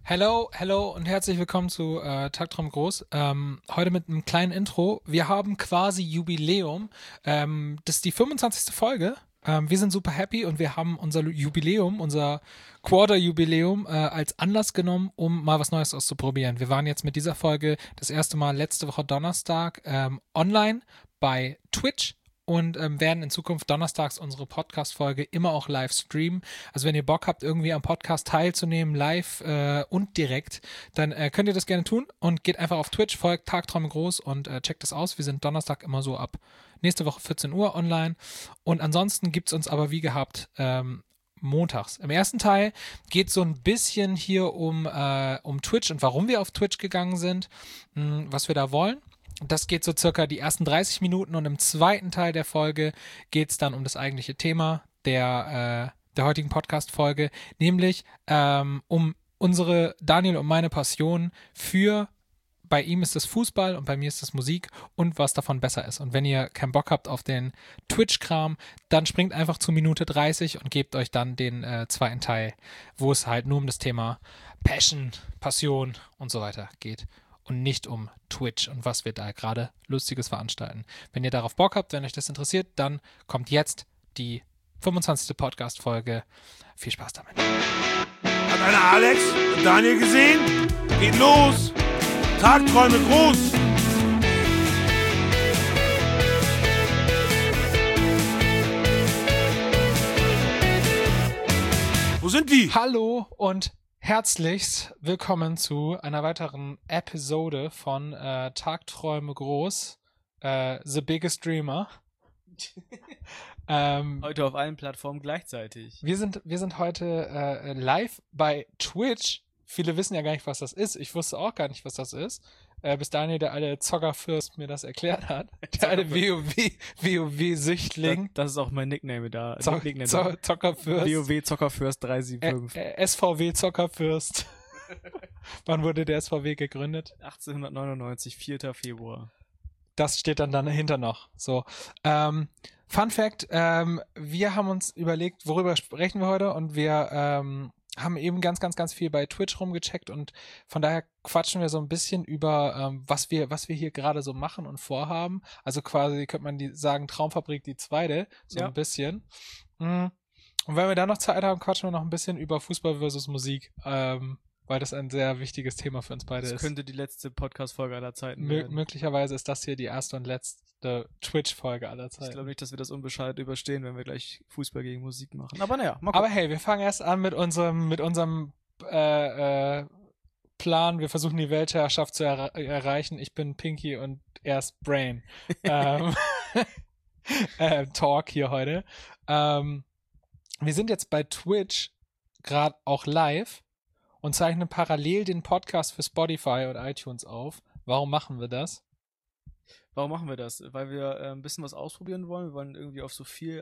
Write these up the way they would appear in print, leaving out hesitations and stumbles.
Hello und herzlich willkommen zu Tagtraum Groß. Heute mit einem kleinen Intro. Wir haben quasi Jubiläum. Das ist die 25. Folge. Wir sind super happy und wir haben unser Jubiläum, unser Quarter-Jubiläum als Anlass genommen, um mal was Neues auszuprobieren. Wir waren jetzt mit dieser Folge das erste Mal letzte Woche Donnerstag online bei Twitch. Und werden in Zukunft donnerstags unsere Podcast-Folge immer auch live streamen. Also wenn ihr Bock habt, irgendwie am Podcast teilzunehmen, live und direkt, dann könnt ihr das gerne tun und geht einfach auf Twitch, folgt Tagträume groß und checkt das aus. Wir sind Donnerstag immer so ab nächste Woche 14 Uhr online. Und ansonsten gibt es uns aber wie gehabt montags. Im ersten Teil geht es so ein bisschen hier um Twitch und warum wir auf Twitch gegangen sind, was wir da wollen. Das geht so circa die ersten 30 Minuten und im zweiten Teil der Folge geht es dann um das eigentliche Thema der heutigen Podcast-Folge, nämlich um unsere, Daniel und meine Passion für, bei ihm ist es Fußball und bei mir ist es Musik und was davon besser ist. Und wenn ihr keinen Bock habt auf den Twitch-Kram, dann springt einfach zu Minute 30 und gebt euch dann den zweiten Teil, wo es halt nur um das Thema Passion und so weiter geht. Und nicht um Twitch und was wir da gerade Lustiges veranstalten. Wenn ihr darauf Bock habt, wenn euch das interessiert, dann kommt jetzt die 25. Podcast-Folge. Viel Spaß damit. Hat einer Alex und Daniel gesehen? Geht los! Tagträume groß! Wo sind die? Hallo und herzlichst willkommen zu einer weiteren Episode von Tagträume groß, The Biggest Dreamer. Heute auf allen Plattformen gleichzeitig. Wir sind heute live bei Twitch. Viele wissen ja gar nicht, was das ist. Ich wusste auch gar nicht, was das ist. Bis Daniel, der alte Zockerfürst, mir das erklärt hat. Der alte WoW-Süchtling. Das ist auch mein Nickname da. Zockerfürst. WoW Zockerfürst 375. SVW Zockerfürst. Wann wurde der SVW gegründet? 1899, 4. Februar. Das steht dann dahinter noch. So. Fun Fact, wir haben uns überlegt, worüber sprechen wir heute und wir haben eben ganz, ganz, ganz viel bei Twitch rumgecheckt und von daher quatschen wir so ein bisschen über, was wir hier gerade so machen und vorhaben. Also quasi könnte man sagen, Traumfabrik die zweite, so Ja. ein bisschen. Und wenn wir da noch Zeit haben, quatschen wir noch ein bisschen über Fußball versus Musik, weil das ein sehr wichtiges Thema für uns beide Das ist. könnte die letzte Podcast-Folge aller Zeiten werden. Möglicherweise ist das hier die erste und letzte Twitch-Folge aller Zeiten. Ich glaube nicht, dass wir das unbeschadet überstehen, wenn wir gleich Fußball gegen Musik machen. Aber naja, mal gucken. Aber hey, wir fangen erst an mit unserem Plan. Wir versuchen die Weltherrschaft zu erreichen. Ich bin Pinky und er ist Brain. Talk hier heute. Wir sind jetzt bei Twitch gerade auch live und zeichnen parallel den Podcast für Spotify und iTunes auf. Warum machen wir das? Warum machen wir das? Weil wir ein bisschen was ausprobieren wollen. Wir wollen irgendwie auf so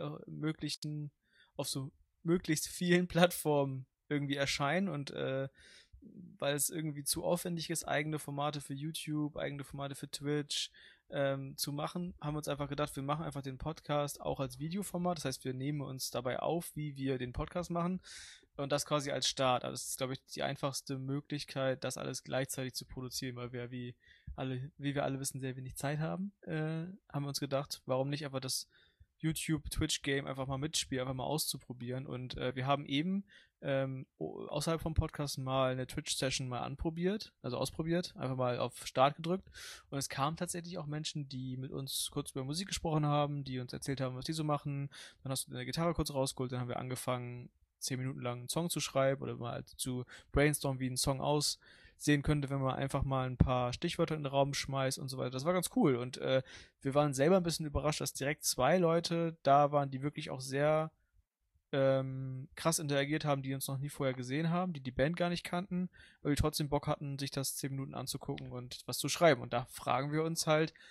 möglichst vielen Plattformen irgendwie erscheinen und weil es irgendwie zu aufwendig ist, eigene Formate für YouTube, eigene Formate für Twitch zu machen, haben wir uns einfach gedacht, wir machen einfach den Podcast auch als Videoformat. Das heißt, wir nehmen uns dabei auf, wie wir den Podcast machen und das quasi als Start. Also das ist, glaube ich, die einfachste Möglichkeit, das alles gleichzeitig zu produzieren, weil wir, wie wir alle wissen, sehr wenig Zeit haben. Haben wir uns gedacht, warum nicht einfach das YouTube-Twitch-Game einfach mal mitspielen, einfach mal auszuprobieren. Und wir haben eben außerhalb vom Podcast mal eine Twitch-Session mal ausprobiert, einfach mal auf Start gedrückt. Und es kamen tatsächlich auch Menschen, die mit uns kurz über Musik gesprochen haben, die uns erzählt haben, was die so machen. Dann hast du deine Gitarre kurz rausgeholt, dann haben wir angefangen, 10 Minuten lang einen Song zu schreiben oder mal zu brainstormen, wie ein Song aussehen könnte, wenn man einfach mal ein paar Stichwörter in den Raum schmeißt und so weiter. Das war ganz cool und wir waren selber ein bisschen überrascht, dass direkt 2 Leute da waren, die wirklich auch sehr krass interagiert haben, die uns noch nie vorher gesehen haben, die Band gar nicht kannten, aber die trotzdem Bock hatten, sich das 10 Minuten anzugucken und was zu schreiben. Und da fragen wir uns halt,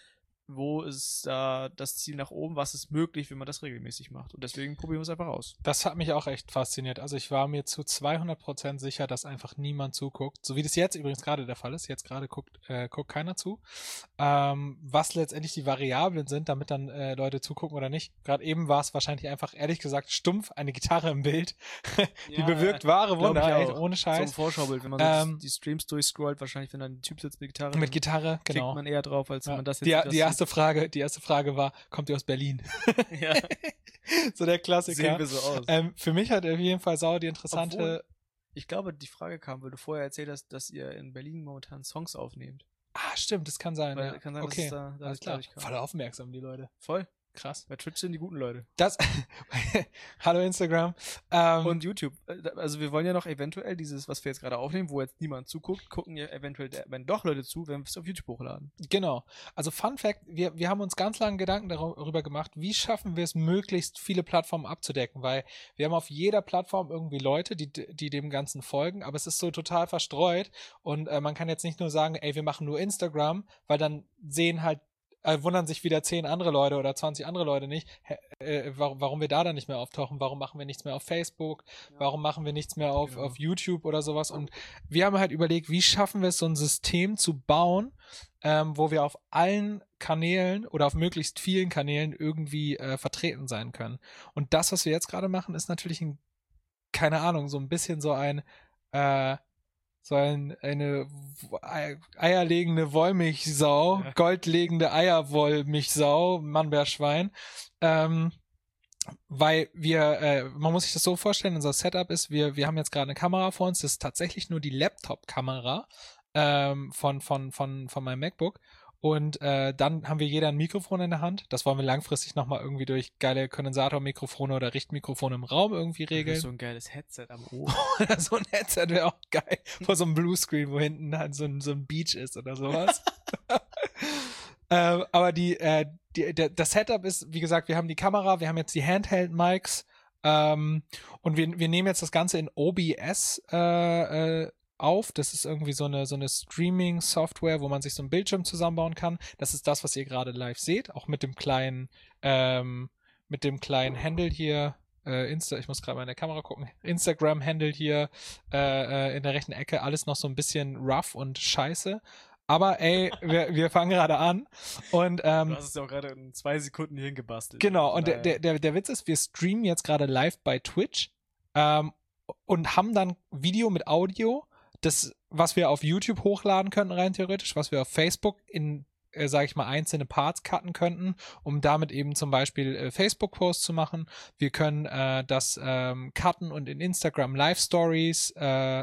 wo ist da das Ziel nach oben, was ist möglich, wenn man das regelmäßig macht. Und deswegen probieren wir es einfach aus. Das hat mich auch echt fasziniert. Also ich war mir zu 200% sicher, dass einfach niemand zuguckt. So wie das jetzt übrigens gerade der Fall ist. Jetzt gerade guckt keiner zu. Was letztendlich die Variablen sind, damit dann Leute zugucken oder nicht. Gerade eben war es wahrscheinlich einfach, ehrlich gesagt, stumpf, eine Gitarre im Bild. Die bewirkt wahre Wunder, ey, ohne Scheiß. So ein Vorschaubild, wenn man so die Streams durchscrollt, wahrscheinlich, wenn dann ein Typ sitzt mit Gitarre. Mit Gitarre, genau. Klickt man eher drauf, als wenn man das jetzt die erste Frage war, kommt ihr aus Berlin? Ja. So der Klassiker. Sehen wir so aus. Für mich hat auf jeden Fall Sau die interessante... Obwohl, ich glaube, die Frage kam, weil du vorher erzählt hast, dass ihr in Berlin momentan Songs aufnehmt. Ah, stimmt, das kann sein. Weil, Ja. kann sein, okay, dass da alles klar. kam. Voll aufmerksam, die Leute. Voll. Krass. Bei Twitch sind die guten Leute. Das. Hallo Instagram. Und YouTube. Also wir wollen ja noch eventuell dieses, was wir jetzt gerade aufnehmen, wo jetzt niemand zuguckt, gucken ja eventuell, wenn doch Leute zu, wenn wir es auf YouTube hochladen. Genau. Also Fun Fact, wir haben uns ganz lange Gedanken darüber gemacht, wie schaffen wir es, möglichst viele Plattformen abzudecken, weil wir haben auf jeder Plattform irgendwie Leute, die dem Ganzen folgen, aber es ist so total verstreut und man kann jetzt nicht nur sagen, ey, wir machen nur Instagram, weil dann wundern sich wieder 10 andere Leute oder 20 andere Leute nicht, warum wir da dann nicht mehr auftauchen, warum machen wir nichts mehr auf Facebook, warum machen wir nichts mehr auf YouTube oder sowas. Und wir haben halt überlegt, wie schaffen wir es, so ein System zu bauen, wo wir auf allen Kanälen oder auf möglichst vielen Kanälen irgendwie vertreten sein können. Und das, was wir jetzt gerade machen, ist natürlich keine Ahnung, so ein bisschen so eine eierlegende Wollmilchsau, goldlegende Eierwollmilchsau, Mannbärschwein, weil man muss sich das so vorstellen, unser Setup ist, wir haben jetzt gerade eine Kamera vor uns, das ist tatsächlich nur die Laptop-Kamera von meinem MacBook. Und dann haben wir jeder ein Mikrofon in der Hand. Das wollen wir langfristig nochmal irgendwie durch geile Kondensatormikrofone oder Richtmikrofone im Raum irgendwie regeln. So ein geiles Headset am Ohr. So ein Headset wäre auch geil. Vor so einem Bluescreen, wo hinten dann so ein Beach ist oder sowas. Aber das Setup ist, wie gesagt, wir haben die Kamera, wir haben jetzt die Handheld-Mics und wir nehmen jetzt das Ganze in OBS auf. Das ist irgendwie so eine Streaming-Software, wo man sich so einen Bildschirm zusammenbauen kann. Das ist das, was ihr gerade live seht, auch mit dem kleinen Handle hier, ich muss gerade mal in der Kamera gucken, Instagram-Handle hier in der rechten Ecke, alles noch so ein bisschen rough und scheiße. Aber ey, wir fangen gerade an und du hast es ja auch gerade in 2 Sekunden hier hingebastelt. Genau, und der Witz ist, wir streamen jetzt gerade live bei Twitch und haben dann Video mit Audio, das, was wir auf YouTube hochladen könnten, rein theoretisch, was wir auf Facebook in, sage ich mal, einzelne Parts cutten könnten, um damit eben zum Beispiel Facebook-Posts zu machen. Wir können das cutten und in Instagram Stories,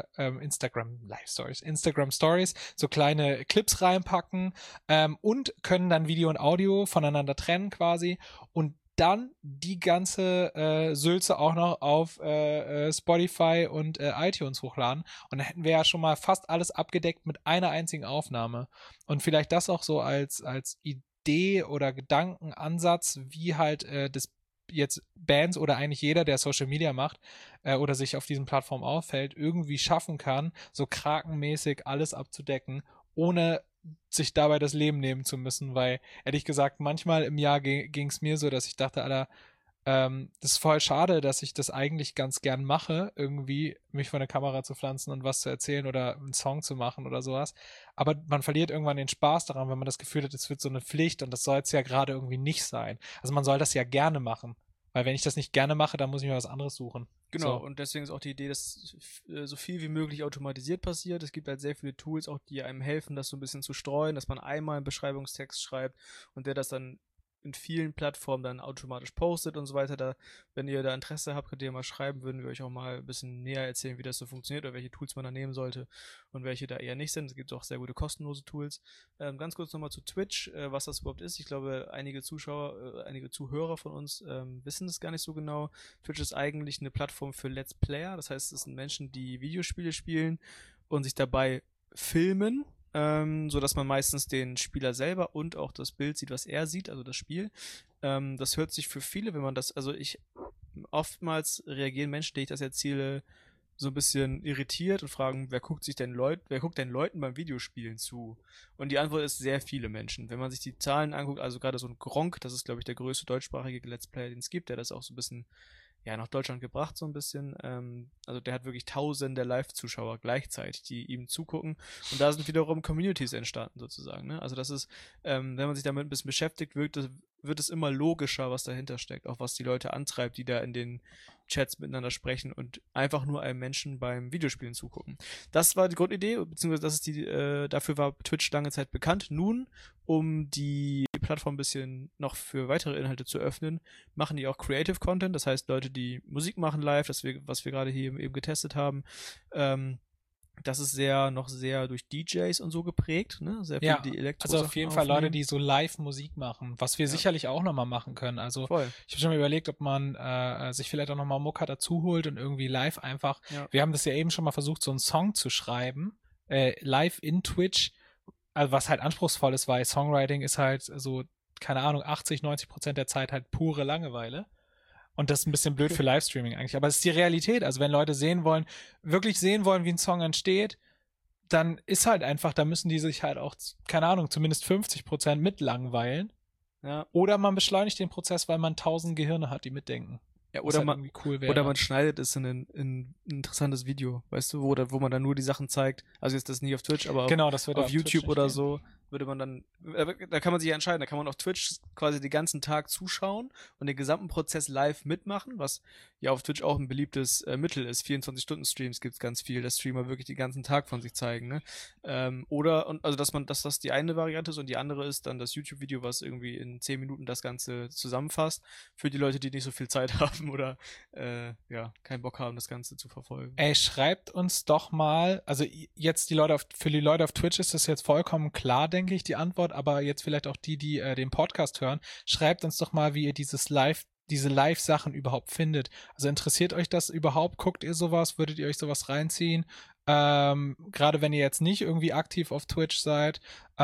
so kleine Clips reinpacken und können dann Video und Audio voneinander trennen quasi und dann die ganze Sülze auch noch auf Spotify und iTunes hochladen. Und dann hätten wir ja schon mal fast alles abgedeckt mit einer einzigen Aufnahme. Und vielleicht das auch so als Idee oder Gedankenansatz, wie halt das jetzt Bands oder eigentlich jeder, der Social Media macht oder sich auf diesen Plattformen auffällt, irgendwie schaffen kann, so krakenmäßig alles abzudecken, ohne sich dabei das Leben nehmen zu müssen, weil, ehrlich gesagt, manchmal im Jahr ging es mir so, dass ich dachte, Alter, das ist voll schade, dass ich das eigentlich ganz gern mache, irgendwie mich vor eine Kamera zu pflanzen und was zu erzählen oder einen Song zu machen oder sowas, aber man verliert irgendwann den Spaß daran, wenn man das Gefühl hat, es wird so eine Pflicht und das soll es ja gerade irgendwie nicht sein. Also man soll das ja gerne machen, weil wenn ich das nicht gerne mache, dann muss ich mir was anderes suchen. Genau, so. Und deswegen ist auch die Idee, dass so viel wie möglich automatisiert passiert. Es gibt halt sehr viele Tools, auch die einem helfen, das so ein bisschen zu streuen, dass man einmal einen Beschreibungstext schreibt und der das dann in vielen Plattformen dann automatisch postet und so weiter. Wenn ihr da Interesse habt, könnt ihr mal schreiben, würden wir euch auch mal ein bisschen näher erzählen, wie das so funktioniert oder welche Tools man da nehmen sollte und welche da eher nicht sind. Es gibt auch sehr gute kostenlose Tools. Ganz kurz nochmal zu Twitch, was das überhaupt ist. Ich glaube, einige Zuhörer von uns wissen das gar nicht so genau. Twitch ist eigentlich eine Plattform für Let's Player. Das heißt, es sind Menschen, die Videospiele spielen und sich dabei filmen, so dass man meistens den Spieler selber und auch das Bild sieht, was er sieht, also das Spiel. Das hört sich für viele, wenn man das, oftmals reagieren Menschen, denen ich das erzähle, so ein bisschen irritiert und fragen, wer guckt denn Leuten beim Videospielen zu? Und die Antwort ist sehr viele Menschen. Wenn man sich die Zahlen anguckt, also gerade so ein Gronkh, das ist, glaube ich, der größte deutschsprachige Let's Player, den es gibt, der das auch so ein bisschen nach Deutschland gebracht, so ein bisschen. Also der hat wirklich tausende Live-Zuschauer gleichzeitig, die ihm zugucken. Und da sind wiederum Communities entstanden, sozusagen. Ne? Also das ist, wenn man sich damit ein bisschen beschäftigt, wird es immer logischer, was dahinter steckt. Auch was die Leute antreibt, die da in den Chats miteinander sprechen und einfach nur einem Menschen beim Videospielen zugucken. Das war die Grundidee, beziehungsweise das ist dafür war Twitch lange Zeit bekannt. Nun, um die Plattform ein bisschen noch für weitere Inhalte zu öffnen, machen die auch Creative Content, das heißt Leute, die Musik machen live, was wir gerade hier eben getestet haben. Das ist noch sehr durch DJs und so geprägt, ne? Sehr viel die Elektro. Also auf jeden Fall Leute, die so live Musik machen, was wir sicherlich auch nochmal machen können. Also ich habe schon mal überlegt, ob man sich vielleicht auch nochmal Mucka dazu holt und irgendwie live einfach, wir haben das ja eben schon mal versucht, so einen Song zu schreiben, live in Twitch, also was halt anspruchsvoll ist, weil Songwriting ist halt so, keine Ahnung, 80-90% der Zeit halt pure Langeweile. Und das ist ein bisschen blöd für Livestreaming eigentlich. Aber es ist die Realität. Also wenn Leute wirklich sehen wollen, wie ein Song entsteht, dann ist halt einfach, da müssen die sich halt auch, keine Ahnung, zumindest 50% mit langweilen. Ja. Oder man beschleunigt den Prozess, weil man 1000 Gehirne hat, die mitdenken. Ja, oder man schneidet es in ein interessantes Video, weißt du, wo man dann nur die Sachen zeigt. Also jetzt das nicht auf Twitch, aber auf YouTube oder so würde man dann, da kann man sich ja entscheiden, da kann man auf Twitch quasi den ganzen Tag zuschauen und den gesamten Prozess live mitmachen, was ja auf Twitch auch ein beliebtes Mittel ist. 24-Stunden-Streams gibt's ganz viel, dass Streamer wirklich den ganzen Tag von sich zeigen, ne? Dass das die eine Variante ist und die andere ist dann das YouTube-Video, was irgendwie in 10 Minuten das Ganze zusammenfasst, für die Leute, die nicht so viel Zeit haben oder keinen Bock haben, das Ganze zu verfolgen. Ey, schreibt uns doch mal, also jetzt für die Leute auf Twitch ist das jetzt vollkommen klar, denke ich, die Antwort, aber jetzt vielleicht auch die den Podcast hören, schreibt uns doch mal, wie ihr diese Live-Sachen überhaupt findet. Also interessiert euch das überhaupt? Guckt ihr sowas? Würdet ihr euch sowas reinziehen? Gerade wenn ihr jetzt nicht irgendwie aktiv auf Twitch seid,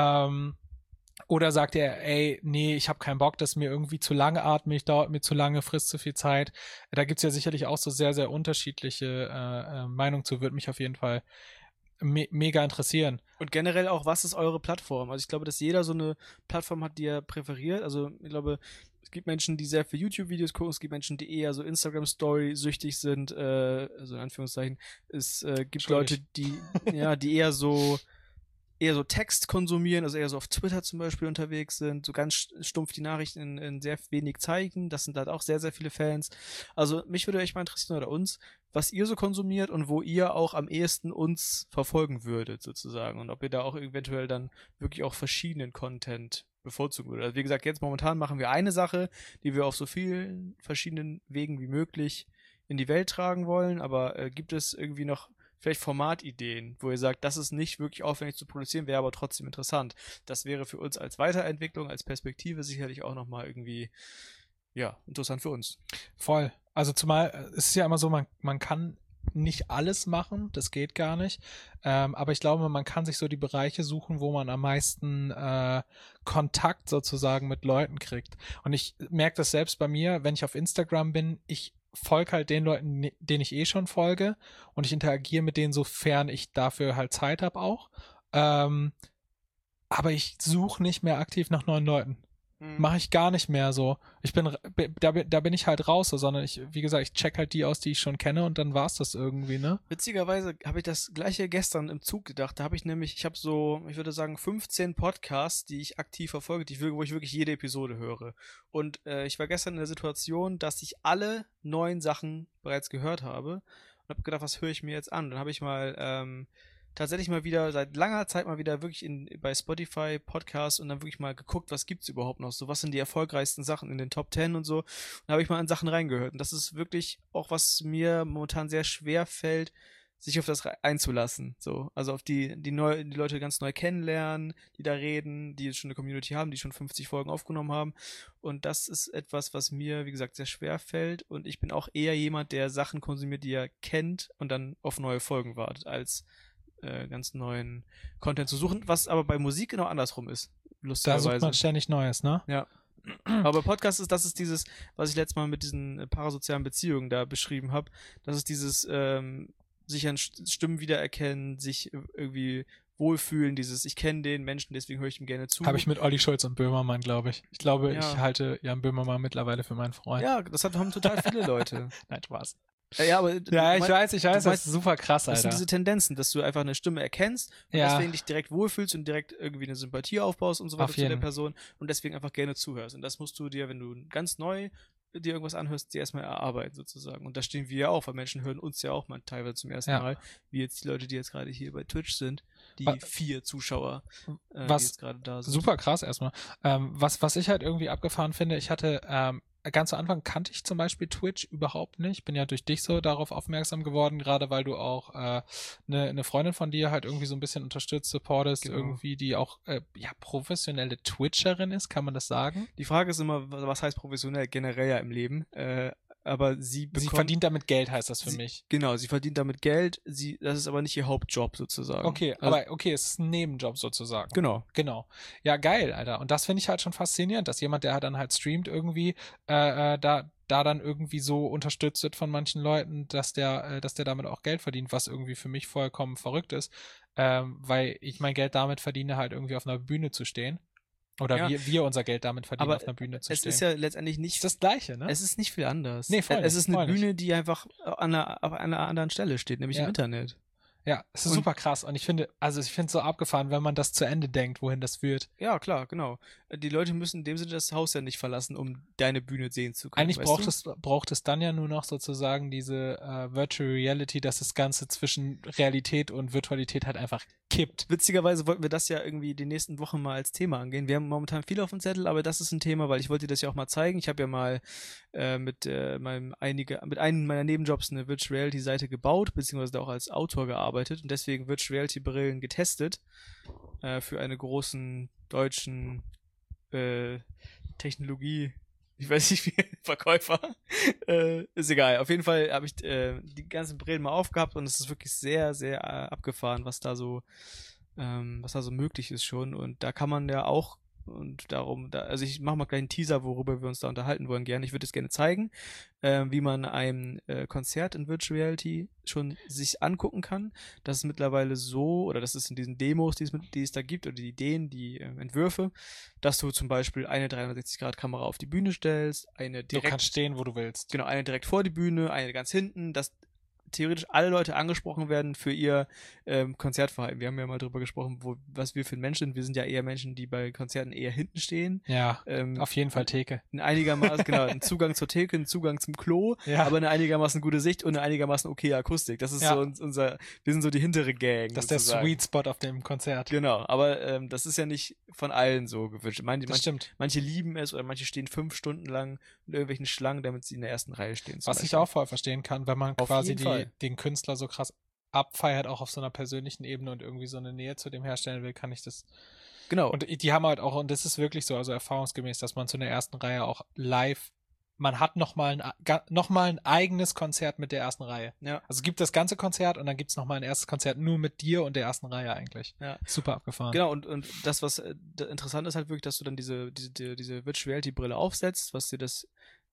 oder sagt ihr, ey, nee, ich habe keinen Bock, das ist mir irgendwie zu langatmig, dauert mir zu lange, frisst zu viel Zeit. Da gibt's ja sicherlich auch so sehr, sehr unterschiedliche Meinungen zu, würde mich auf jeden Fall mega interessieren. Und generell auch, was ist eure Plattform? Also ich glaube, dass jeder so eine Plattform hat, die er präferiert. Also ich glaube, es gibt Menschen, die sehr viel YouTube-Videos gucken, es gibt Menschen, die eher so Instagram-Story-süchtig sind, also in Anführungszeichen. Es gibt Leute, die eher so Text konsumieren, also eher so auf Twitter zum Beispiel unterwegs sind, so ganz stumpf die Nachrichten in sehr wenig Zeichen. Das sind halt auch sehr, sehr viele Fans. Also mich würde echt mal interessieren, oder uns, was ihr so konsumiert und wo ihr auch am ehesten uns verfolgen würdet, sozusagen. Und ob ihr da auch eventuell dann wirklich auch verschiedenen Content bevorzugen würdet. Also wie gesagt, jetzt momentan machen wir eine Sache, die wir auf so vielen verschiedenen Wegen wie möglich in die Welt tragen wollen, aber gibt es irgendwie noch vielleicht Formatideen, wo ihr sagt, das ist nicht wirklich aufwendig zu produzieren, wäre aber trotzdem interessant. Das wäre für uns als Weiterentwicklung, als Perspektive sicherlich auch nochmal irgendwie, interessant für uns. Voll. Also zumal, es ist ja immer so, man kann nicht alles machen, das geht gar nicht, aber ich glaube, man kann sich so die Bereiche suchen, wo man am meisten Kontakt sozusagen mit Leuten kriegt. Und ich merke das selbst bei mir, wenn ich auf Instagram bin, ich folge halt den Leuten, denen ich schon folge, und ich interagiere mit denen, sofern ich dafür halt Zeit habe auch. Aber ich suche nicht mehr aktiv nach neuen Leuten. Mache ich gar nicht mehr so. Da bin ich halt raus, so, sondern wie gesagt, ich check halt die aus, die ich schon kenne, und dann war's das irgendwie, ne? Witzigerweise habe ich das gleiche gestern im Zug gedacht. Da habe ich habe so, ich würde sagen, 15 Podcasts, die ich aktiv verfolge, wo ich wirklich jede Episode höre. Und ich war gestern in der Situation, dass ich alle neuen Sachen bereits gehört habe und habe gedacht, was höre ich mir jetzt an? Dann habe ich mal tatsächlich mal wieder, seit langer Zeit mal wieder wirklich bei Spotify Podcasts und dann wirklich mal geguckt, was gibt's überhaupt noch so, was sind die erfolgreichsten Sachen in den Top 10 und so. Und da habe ich mal an Sachen reingehört. Und das ist wirklich auch, was mir momentan sehr schwer fällt, sich auf das einzulassen. So, also auf die Leute ganz neu kennenlernen, die da reden, die jetzt schon eine Community haben, die schon 50 Folgen aufgenommen haben. Und das ist etwas, was mir, wie gesagt, sehr schwer fällt. Und ich bin auch eher jemand, der Sachen konsumiert, die er kennt und dann auf neue Folgen wartet, als ganz neuen Content zu suchen, was aber bei Musik genau andersrum ist, lustigerweise. Da sucht man ständig Neues, ne? Ja. Aber bei Podcast das ist dieses, was ich letztes Mal mit diesen parasozialen Beziehungen da beschrieben habe, das ist dieses sich an Stimmen wiedererkennen, sich irgendwie wohlfühlen, ich kenne den Menschen, deswegen höre ich ihm gerne zu. Habe ich mit Olli Schulz und Böhmermann, glaube ich. Ich glaube, Ja. ich halte Jan Böhmermann mittlerweile für meinen Freund. Ja, haben total viele Leute. Nein, Spaß. Ja, aber Ja, ich weiß, das meinst, ist super krass, das sind Alter. diese Tendenzen, dass du einfach eine Stimme erkennst und Ja. deswegen dich direkt wohlfühlst und direkt irgendwie eine Sympathie aufbaust und so weiter Auf zu der jeden. Person und deswegen einfach gerne zuhörst. Und das musst du dir, wenn du ganz neu dir irgendwas anhörst, dir erstmal erarbeiten sozusagen. Und da stehen wir ja auch, weil Menschen hören uns ja auch mal teilweise zum ersten Ja. Mal, wie jetzt die Leute, die jetzt gerade hier bei Twitch sind, die Wa- 4 Zuschauer, die Was jetzt gerade da sind. super krass erstmal. Was ich halt irgendwie abgefahren finde, ich hatte ganz zu Anfang kannte ich zum Beispiel Twitch überhaupt nicht. Bin ja durch dich so darauf aufmerksam geworden, gerade weil du auch eine Freundin von dir halt irgendwie so ein bisschen unterstützt, supportest, Genau. irgendwie, die auch professionelle Twitcherin ist, kann man das sagen? Die Frage ist immer, was heißt professionell generell ja im Leben? Aber sie verdient damit Geld, heißt das für mich. Genau, sie verdient damit Geld, das ist aber nicht ihr Hauptjob sozusagen. Okay, Also, aber okay, es ist ein Nebenjob sozusagen. genau. Genau. Ja, geil, Alter. Und das finde ich halt schon faszinierend, dass jemand, der halt dann halt streamt, irgendwie da dann irgendwie so unterstützt wird von manchen Leuten, dass der damit auch Geld verdient, was irgendwie für mich vollkommen verrückt ist, weil ich mein Geld damit verdiene, halt irgendwie auf einer Bühne zu stehen. Oder Ja. wir unser Geld damit verdienen, Aber auf einer Bühne zu es stehen. ist ja letztendlich nicht, ist das Gleiche, ne? es ist nicht viel anders. Nee, voll Es nicht, ist eine voll nicht. Bühne, die einfach auf einer anderen Stelle steht, nämlich Ja. im Internet. Ja, es ist Und- super krass. Und ich finde es so abgefahren, wenn man das zu Ende denkt, wohin das führt. Ja, klar, genau. Die Leute müssen in dem Sinne das Haus ja nicht verlassen, um deine Bühne sehen zu können. Eigentlich weißt du? braucht es dann ja nur noch sozusagen diese Virtual Reality, dass das Ganze zwischen Realität und Virtualität halt einfach kippt. Witzigerweise wollten wir das ja irgendwie die nächsten Wochen mal als Thema angehen. Wir haben momentan viel auf dem Zettel, aber das ist ein Thema, weil ich wollte dir das ja auch mal zeigen. Ich habe ja mal mit einem meiner Nebenjobs eine Virtual Reality Seite gebaut, beziehungsweise da auch als Autor gearbeitet und deswegen Virtual Reality Brillen getestet für einen großen deutschen Technologie, ich weiß nicht wie, Verkäufer. Ist egal. Auf jeden Fall habe ich die ganzen Brillen mal aufgehabt und es ist wirklich sehr, sehr abgefahren, was da so möglich ist schon. Und da kann man ja auch, und darum, also ich mache mal gleich einen Teaser, worüber wir uns da unterhalten wollen gerne. Ich würde es gerne zeigen, wie man ein Konzert in Virtual Reality schon sich angucken kann. Das ist mittlerweile so, oder das ist in diesen Demos, die es da gibt, oder die Ideen, die Entwürfe, dass du zum Beispiel eine 360-Grad-Kamera auf die Bühne stellst, eine Du direkt, kannst stehen, wo du willst. genau, eine direkt vor die Bühne, eine ganz hinten, dass theoretisch alle Leute angesprochen werden für ihr Konzertverhalten. Wir haben ja mal drüber gesprochen, was wir für ein Mensch sind. Wir sind ja eher Menschen, die bei Konzerten eher hinten stehen. Ja, Ähm, auf jeden Fall Theke. ein einigermaßen, genau, ein Zugang zur Theke, ein Zugang zum Klo, Ja. aber eine einigermaßen gute Sicht und eine einigermaßen okay Akustik. Das ist Ja. so wir sind so die hintere Gang. Das ist der sozusagen. Sweet Spot auf dem Konzert. Genau, aber das ist ja nicht von allen so gewünscht. Das stimmt. Manche lieben es oder manche stehen 5 Stunden lang in irgendwelchen Schlangen, damit sie in der ersten Reihe stehen. zum Was ich Beispiel. auch voll verstehen kann, wenn man Auf quasi jeden Fall. den Künstler so krass abfeiert, auch auf so einer persönlichen Ebene und irgendwie so eine Nähe zu dem herstellen will, kann ich das. Genau. Und die haben halt auch, und das ist wirklich so, also erfahrungsgemäß, dass man zu der ersten Reihe auch live, man hat nochmal ein eigenes Konzert mit der ersten Reihe. Ja. Also es gibt das ganze Konzert und dann gibt es nochmal ein erstes Konzert nur mit dir und der ersten Reihe eigentlich. Ja. Super abgefahren. Genau, und das, was interessant ist halt wirklich, dass du dann diese Virtual Reality Brille aufsetzt, was dir das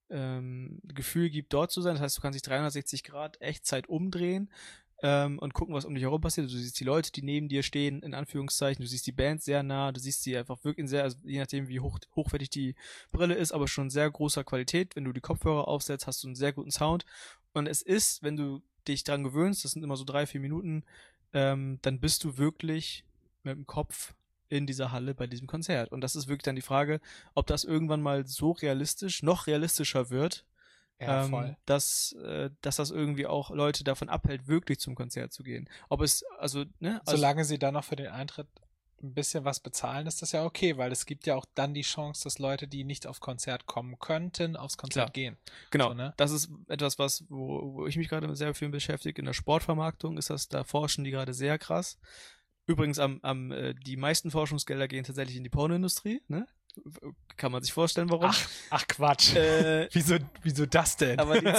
Gefühl gibt, dort zu sein. Das heißt, du kannst dich 360 Grad Echtzeit umdrehen und gucken, was um dich herum passiert. Du siehst die Leute, die neben dir stehen, in Anführungszeichen. Du siehst die Band sehr nah. Du siehst sie einfach wirklich sehr, also je nachdem, wie hochwertig die Brille ist, aber schon sehr großer Qualität. Wenn du die Kopfhörer aufsetzt, hast du einen sehr guten Sound. Und es ist, wenn du dich dran gewöhnst, das sind immer so 3-4 Minuten, dann bist du wirklich mit dem Kopf in dieser Halle bei diesem Konzert. Und das ist wirklich dann die Frage, ob das irgendwann mal so noch realistischer wird, Ja, voll. dass das irgendwie auch Leute davon abhält, wirklich zum Konzert zu gehen. Ob es, also, ne? Also, Solange sie dann noch für den Eintritt ein bisschen was bezahlen, ist das ja okay, weil es gibt ja auch dann die Chance, dass Leute, die nicht auf Konzert kommen könnten, aufs Konzert gehen. genau, so, ne? das ist etwas, wo ich mich gerade mit sehr viel beschäftige. In der Sportvermarktung ist das, da forschen die gerade sehr krass. Übrigens, die meisten Forschungsgelder gehen tatsächlich in die Pornoindustrie, ne? Kann man sich vorstellen, warum. Ach Quatsch. Wieso das denn? Aber die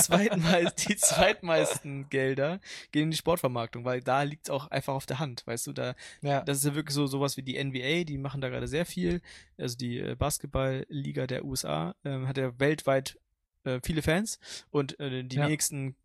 zweitmeisten Gelder gehen in die Sportvermarktung, weil da liegt es auch einfach auf der Hand, weißt du, ja. das ist ja wirklich sowas wie die NBA, die machen da gerade sehr viel, also die Basketballliga der USA hat ja weltweit viele Fans und die Ja. nächsten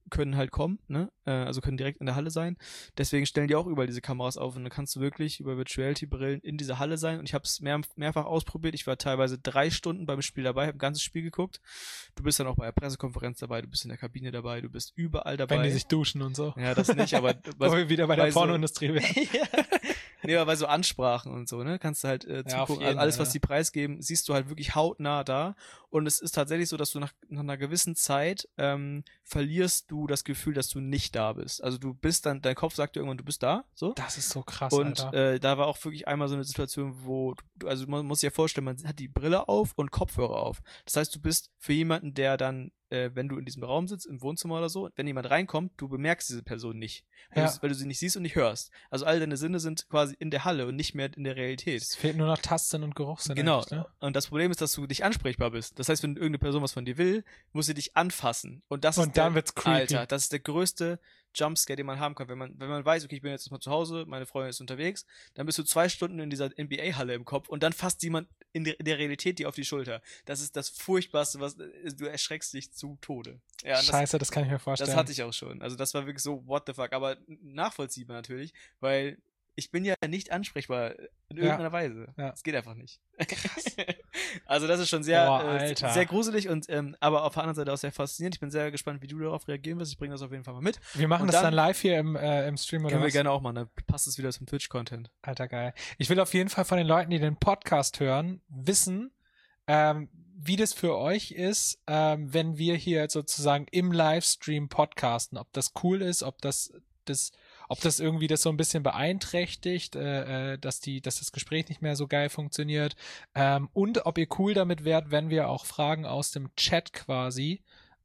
können halt kommen, ne? Also können direkt in der Halle sein. Deswegen stellen die auch überall diese Kameras auf und dann kannst du wirklich über Virtuality-Brillen in dieser Halle sein. Und ich habe es mehrfach ausprobiert. Ich war teilweise 3 Stunden beim Spiel dabei, habe ein ganzes Spiel geguckt. Du bist dann auch bei der Pressekonferenz dabei, du bist in der Kabine dabei, du bist überall dabei. Wenn die sich duschen und so. Ja, das nicht, aber Wo wir wieder bei der Pornoindustrie werden. Ja. Nee, aber bei so Ansprachen und so, ne, kannst du halt zugucken, alles, was die preisgeben, siehst du halt wirklich hautnah da. Und es ist tatsächlich so, dass du nach einer gewissen Zeit verlierst du das Gefühl, dass du nicht da bist. Also du bist dann, dein Kopf sagt dir irgendwann, du bist da, so. Das ist so krass, und Alter. Da war auch wirklich einmal so eine Situation, wo also man muss sich ja vorstellen, man hat die Brille auf und Kopfhörer auf. Das heißt, du bist für jemanden, der dann, wenn du in diesem Raum sitzt, im Wohnzimmer oder so, wenn jemand reinkommt, du bemerkst diese Person nicht. Weil du sie nicht siehst und nicht hörst. Also all deine Sinne sind quasi in der Halle und nicht mehr in der Realität. Es fehlt nur noch Tasten und Geruchssinn. Genau. Ne? Und das Problem ist, dass du nicht ansprechbar bist. Das heißt, wenn irgendeine Person was von dir will, muss sie dich anfassen. Und dann wird's creepy. Alter, das ist der größte Jumpscare, den man haben kann. Wenn man weiß, okay, ich bin jetzt mal zu Hause, meine Freundin ist unterwegs, dann bist du 2 Stunden in dieser NBA-Halle im Kopf und dann fasst jemand in der Realität dir auf die Schulter. Das ist das Furchtbarste, du erschreckst dich zu Tode. Ja, Scheiße, das kann ich mir vorstellen. Das hatte ich auch schon. Also das war wirklich so, what the fuck. Aber nachvollziehbar natürlich, weil ich bin ja nicht ansprechbar in irgendeiner Weise. Ja. Es geht einfach nicht. Krass. Also das ist schon sehr, sehr gruselig und aber auf der anderen Seite auch sehr faszinierend. Ich bin sehr gespannt, wie du darauf reagieren wirst. Ich bringe das auf jeden Fall mal mit. Wir machen das dann live hier im Stream oder können wir gerne auch machen. Dann passt es wieder zum Twitch-Content. Alter, geil. Ich will auf jeden Fall von den Leuten, die den Podcast hören, wissen, wie das für euch ist, wenn wir hier sozusagen im Livestream podcasten. Ob das cool ist, ob das irgendwie das so ein bisschen beeinträchtigt, dass das Gespräch nicht mehr so geil funktioniert, und ob ihr cool damit wärt, wenn wir auch Fragen aus dem Chat quasi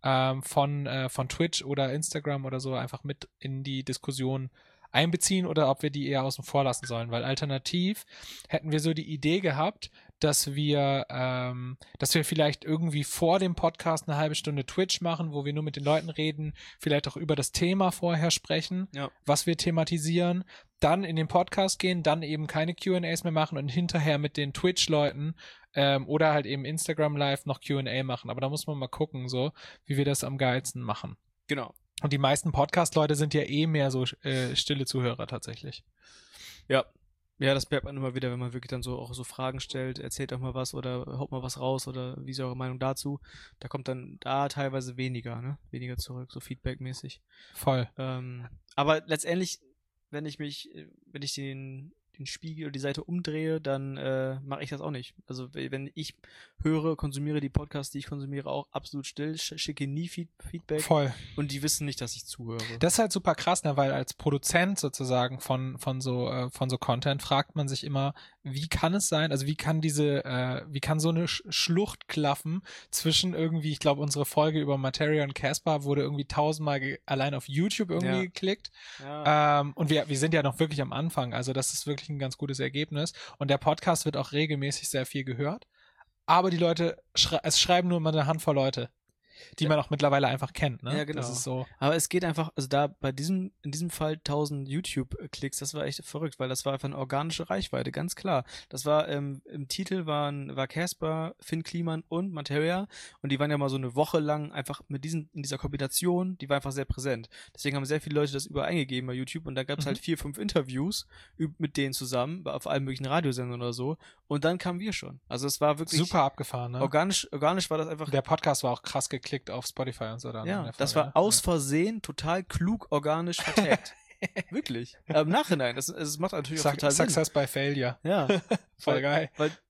von Twitch oder Instagram oder so einfach mit in die Diskussion einbeziehen oder ob wir die eher außen vor lassen sollen, weil alternativ hätten wir so die Idee gehabt, dass wir vielleicht irgendwie vor dem Podcast eine halbe Stunde Twitch machen, wo wir nur mit den Leuten reden, vielleicht auch über das Thema vorher sprechen, was wir thematisieren, dann in den Podcast gehen, dann eben keine Q&As mehr machen und hinterher mit den Twitch-Leuten oder halt eben Instagram Live noch Q&A machen. Aber da muss man mal gucken, so wie wir das am geilsten machen. Genau. Und die meisten Podcast-Leute sind ja eh mehr so stille Zuhörer tatsächlich. Ja. Ja, das merkt man immer wieder, wenn man wirklich dann so auch so Fragen stellt, erzählt doch mal was oder haut mal was raus oder wie ist eure Meinung dazu? Da kommt dann teilweise weniger zurück, so feedbackmäßig. Voll. Aber letztendlich, wenn ich den Spiegel oder die Seite umdrehe, dann mache ich das auch nicht. Also wenn ich konsumiere die Podcasts, die ich konsumiere, auch absolut still, schicke nie Feedback. Voll. Und die wissen nicht, dass ich zuhöre. Das ist halt super krass, ne? Weil als Produzent sozusagen von so Content fragt man sich immer, wie kann es sein, also wie kann so eine Schlucht klaffen zwischen irgendwie, ich glaube, unsere Folge über Materia und Caspar wurde irgendwie 1000-mal allein auf YouTube irgendwie geklickt. Ja. Und wir sind ja noch wirklich am Anfang, also das ist wirklich ein ganz gutes Ergebnis. Und der Podcast wird auch regelmäßig sehr viel gehört. Aber die Leute, es schreiben nur mal eine Handvoll Leute, die man auch mittlerweile einfach kennt, ne? Ja, genau. Das ist so. Aber es geht einfach, also da in diesem Fall 1000 YouTube-Klicks, das war echt verrückt, weil das war einfach eine organische Reichweite, ganz klar. Das war, im Titel war Caspar, Finn Kliman und Materia und die waren ja mal so eine Woche lang einfach in dieser Kombination, die war einfach sehr präsent. Deswegen haben sehr viele Leute das überall eingegeben bei YouTube und da gab es halt 4, 5 Interviews mit denen zusammen, auf allen möglichen Radiosendern oder so und dann kamen wir schon. Also es war wirklich super abgefahren, ne? Organisch war das einfach. Der Podcast war auch krass geklickt auf Spotify und so dann. Ja, das war aus Versehen total klug organisch vertagt. Wirklich. Aber im Nachhinein, es macht natürlich auch total Sinn. Success by Failure. Ja. Voll geil.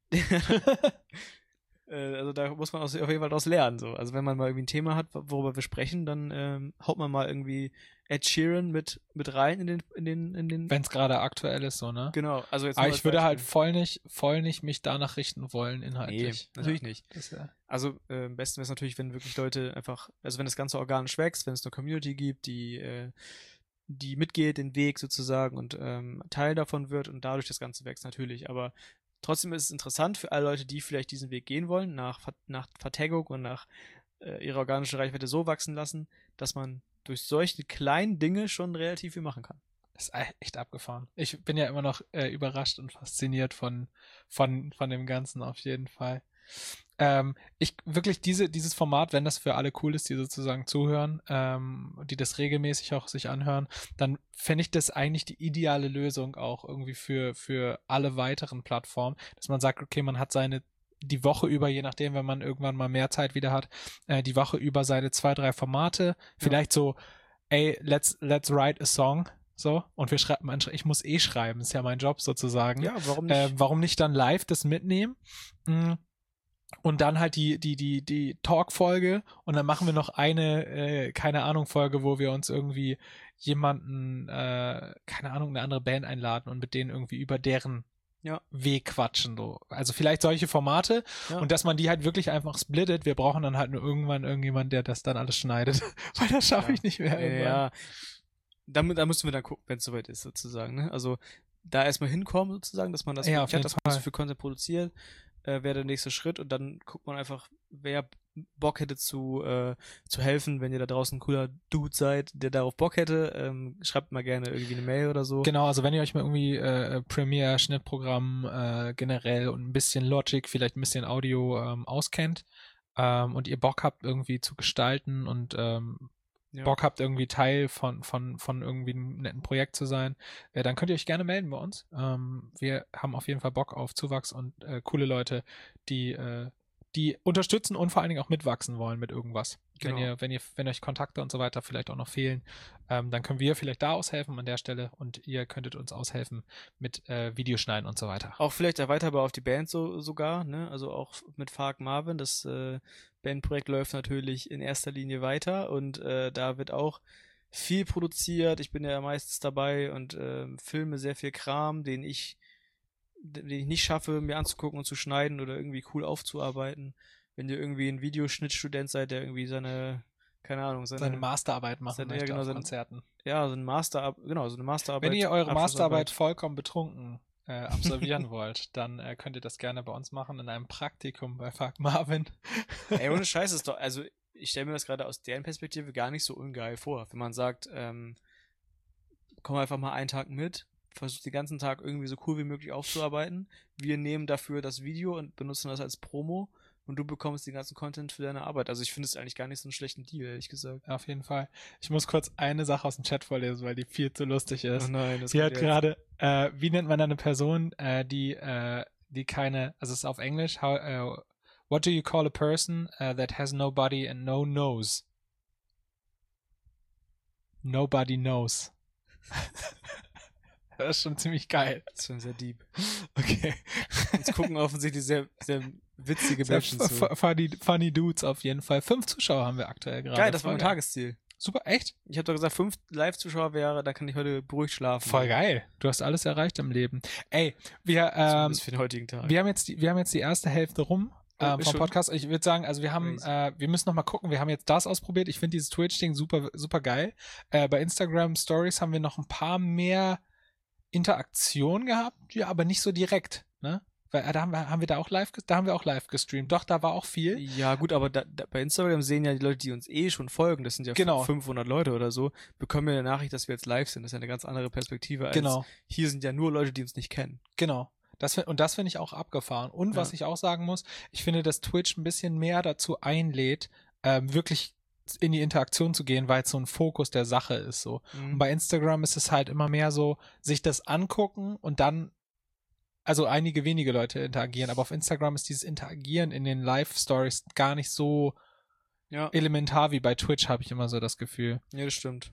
Also da muss man auf jeden Fall daraus lernen. So. Also wenn man mal irgendwie ein Thema hat, worüber wir sprechen, dann haut man mal irgendwie Ed Sheeran mit rein in den wenn es gerade aktuell ist, so, ne? Genau. Also jetzt aber ich würde halt voll nicht mich danach richten wollen, inhaltlich. Nee, natürlich nicht. Also am besten wäre es natürlich, wenn wirklich Leute einfach, also wenn das Ganze organisch wächst, wenn es eine Community gibt, die mitgeht, den Weg sozusagen und Teil davon wird und dadurch das Ganze wächst, natürlich. Aber trotzdem ist es interessant für alle Leute, die vielleicht diesen Weg gehen wollen, nach Vertaggung und nach ihre organische Reichweite so wachsen lassen, dass man durch solche kleinen Dinge schon relativ viel machen kann. Das ist echt abgefahren. Ich bin ja immer noch überrascht und fasziniert von dem Ganzen auf jeden Fall. Wirklich dieses Format, wenn das für alle cool ist, die sozusagen zuhören, die das regelmäßig auch sich anhören, dann fände ich das eigentlich die ideale Lösung auch irgendwie für alle weiteren Plattformen, dass man sagt, okay, man hat die Woche über, je nachdem, wenn man irgendwann mal mehr Zeit wieder hat, die Woche über seine 2, 3 Formate, vielleicht so, ey, let's write a song, so, und ich muss schreiben, ist ja mein Job sozusagen. Ja, warum nicht? Warum nicht dann live das mitnehmen? Und dann halt die Talk-Folge und dann machen wir noch eine, keine Ahnung, Folge, wo wir uns irgendwie jemanden, keine Ahnung, eine andere Band einladen und mit denen irgendwie über deren Weg quatschen. So. Also vielleicht solche Formate und dass man die halt wirklich einfach splittet. Wir brauchen dann halt nur irgendwann irgendjemand, der das dann alles schneidet, weil das schaffe ich nicht mehr irgendwann. Ja, da müssen wir dann gucken, wenn es soweit ist, sozusagen. Ne? Also da erstmal hinkommen, sozusagen, dass man das auf jeden dass man so viel Content produziert, wäre der nächste Schritt und dann guckt man einfach, wer Bock hätte zu helfen, wenn ihr da draußen ein cooler Dude seid, der darauf Bock hätte, schreibt mal gerne irgendwie eine Mail oder so. Genau, also wenn ihr euch mal irgendwie Premiere, Schnittprogramm generell und ein bisschen Logic, vielleicht ein bisschen Audio auskennt und ihr Bock habt irgendwie zu gestalten und Bock habt irgendwie Teil von irgendwie einem netten Projekt zu sein, dann könnt ihr euch gerne melden bei uns. Wir haben auf jeden Fall Bock auf Zuwachs und coole Leute, die unterstützen und vor allen Dingen auch mitwachsen wollen mit irgendwas. Genau. Wenn euch Kontakte und so weiter vielleicht auch noch fehlen, dann können wir vielleicht da aushelfen an der Stelle und ihr könntet uns aushelfen mit Videoschneiden und so weiter. Auch vielleicht erweiterbar auf die Band sogar, ne? Also auch mit Fark Marvin, das Bandprojekt läuft natürlich in erster Linie weiter und da wird auch viel produziert. Ich bin ja meistens dabei und filme sehr viel Kram, den ich nicht schaffe, mir anzugucken und zu schneiden oder irgendwie cool aufzuarbeiten. Wenn ihr irgendwie ein Videoschnittstudent seid, der irgendwie seine Masterarbeit machen möchte auf Konzerten. Ja, so eine Masterarbeit. Wenn ihr eure Masterarbeit vollkommen betrunken absolvieren wollt, dann könnt ihr das gerne bei uns machen in einem Praktikum bei Fark Marvin. Ey, ohne Scheiß ist doch, also ich stelle mir das gerade aus deren Perspektive gar nicht so ungeil vor. Wenn man sagt, komm einfach mal einen Tag mit, versucht den ganzen Tag irgendwie so cool wie möglich aufzuarbeiten. Wir nehmen dafür das Video und benutzen das als Promo und du bekommst den ganzen Content für deine Arbeit. Also ich finde es eigentlich gar nicht so einen schlechten Deal, ehrlich gesagt. Auf jeden Fall. Ich muss kurz eine Sache aus dem Chat vorlesen, weil die viel zu lustig ist. Oh nein, das Sie hat gerade, wie nennt man eine Person, die keine, also es ist auf Englisch, what do you call a person that has no body and no nose? Nobody knows. Das ist schon ziemlich geil. Das ist schon sehr deep. Okay. Jetzt gucken offensichtlich sehr, sehr witzige Menschen zu. Funny Dudes auf jeden Fall. 5 Zuschauer haben wir aktuell gerade. Geil, das war mein Tagesziel. Super, echt? Ich habe doch gesagt, 5 Live-Zuschauer wäre, da kann ich heute beruhigt schlafen. Voll geil. Du hast alles erreicht im Leben. Ey, wir für den heutigen Tag. Wir haben jetzt die erste Hälfte rum. Vom Podcast. Ich würde sagen, also wir müssen noch mal gucken. Wir haben jetzt das ausprobiert. Ich finde dieses Twitch-Ding super, super geil. Bei Instagram Stories haben wir noch ein paar mehr Interaktion gehabt, ja, aber nicht so direkt, ne? Weil da haben wir auch live gestreamt. Doch, da war auch viel. Ja, gut, aber bei Instagram sehen ja die Leute, die uns schon folgen, das sind ja 500 Leute oder so, bekommen ja eine Nachricht, dass wir jetzt live sind. Das ist ja eine ganz andere Perspektive als hier sind ja nur Leute, die uns nicht kennen. Genau. Das finde ich auch abgefahren. Und was ich auch sagen muss, ich finde, dass Twitch ein bisschen mehr dazu einlädt, wirklich in die Interaktion zu gehen, weil es so ein Fokus der Sache ist so. Und bei Instagram ist es halt immer mehr so, sich das angucken und dann, also einige wenige Leute interagieren, aber auf Instagram ist dieses Interagieren in den Live-Stories gar nicht so elementar wie bei Twitch, habe ich immer so das Gefühl. Ja, das stimmt.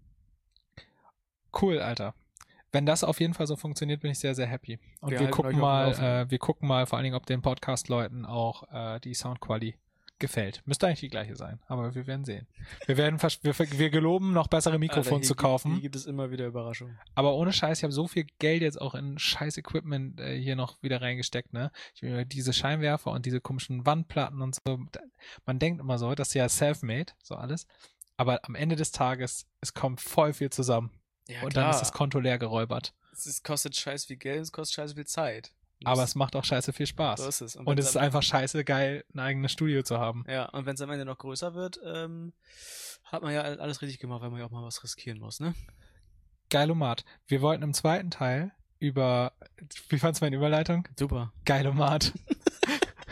Cool, Alter. Wenn das auf jeden Fall so funktioniert, bin ich sehr, sehr happy. Und wir gucken mal vor allen Dingen, ob den Podcast-Leuten auch die Soundqualität gefällt. Müsste eigentlich die gleiche sein, aber wir werden sehen. Wir geloben, noch bessere Mikrofone zu kaufen. Hier gibt es immer wieder Überraschungen. Aber ohne Scheiß, ich habe so viel Geld jetzt auch in scheiß Equipment hier noch wieder reingesteckt, ne? Diese Scheinwerfer und diese komischen Wandplatten und so. Man denkt immer so, das ist ja self-made, so alles. Aber am Ende des Tages, es kommt voll viel zusammen. Ja, und dann ist das Konto leer geräubert. Es kostet scheiß viel Geld, es kostet scheiß viel Zeit. Aber es macht auch scheiße viel Spaß. So ist es. Und es ist einfach scheiße geil, ein eigenes Studio zu haben. Ja, und wenn es am Ende noch größer wird, hat man ja alles richtig gemacht, weil man ja auch mal was riskieren muss, ne? Geilomat. Wir wollten im zweiten Teil wie fandst du meine Überleitung? Super. Geilomat.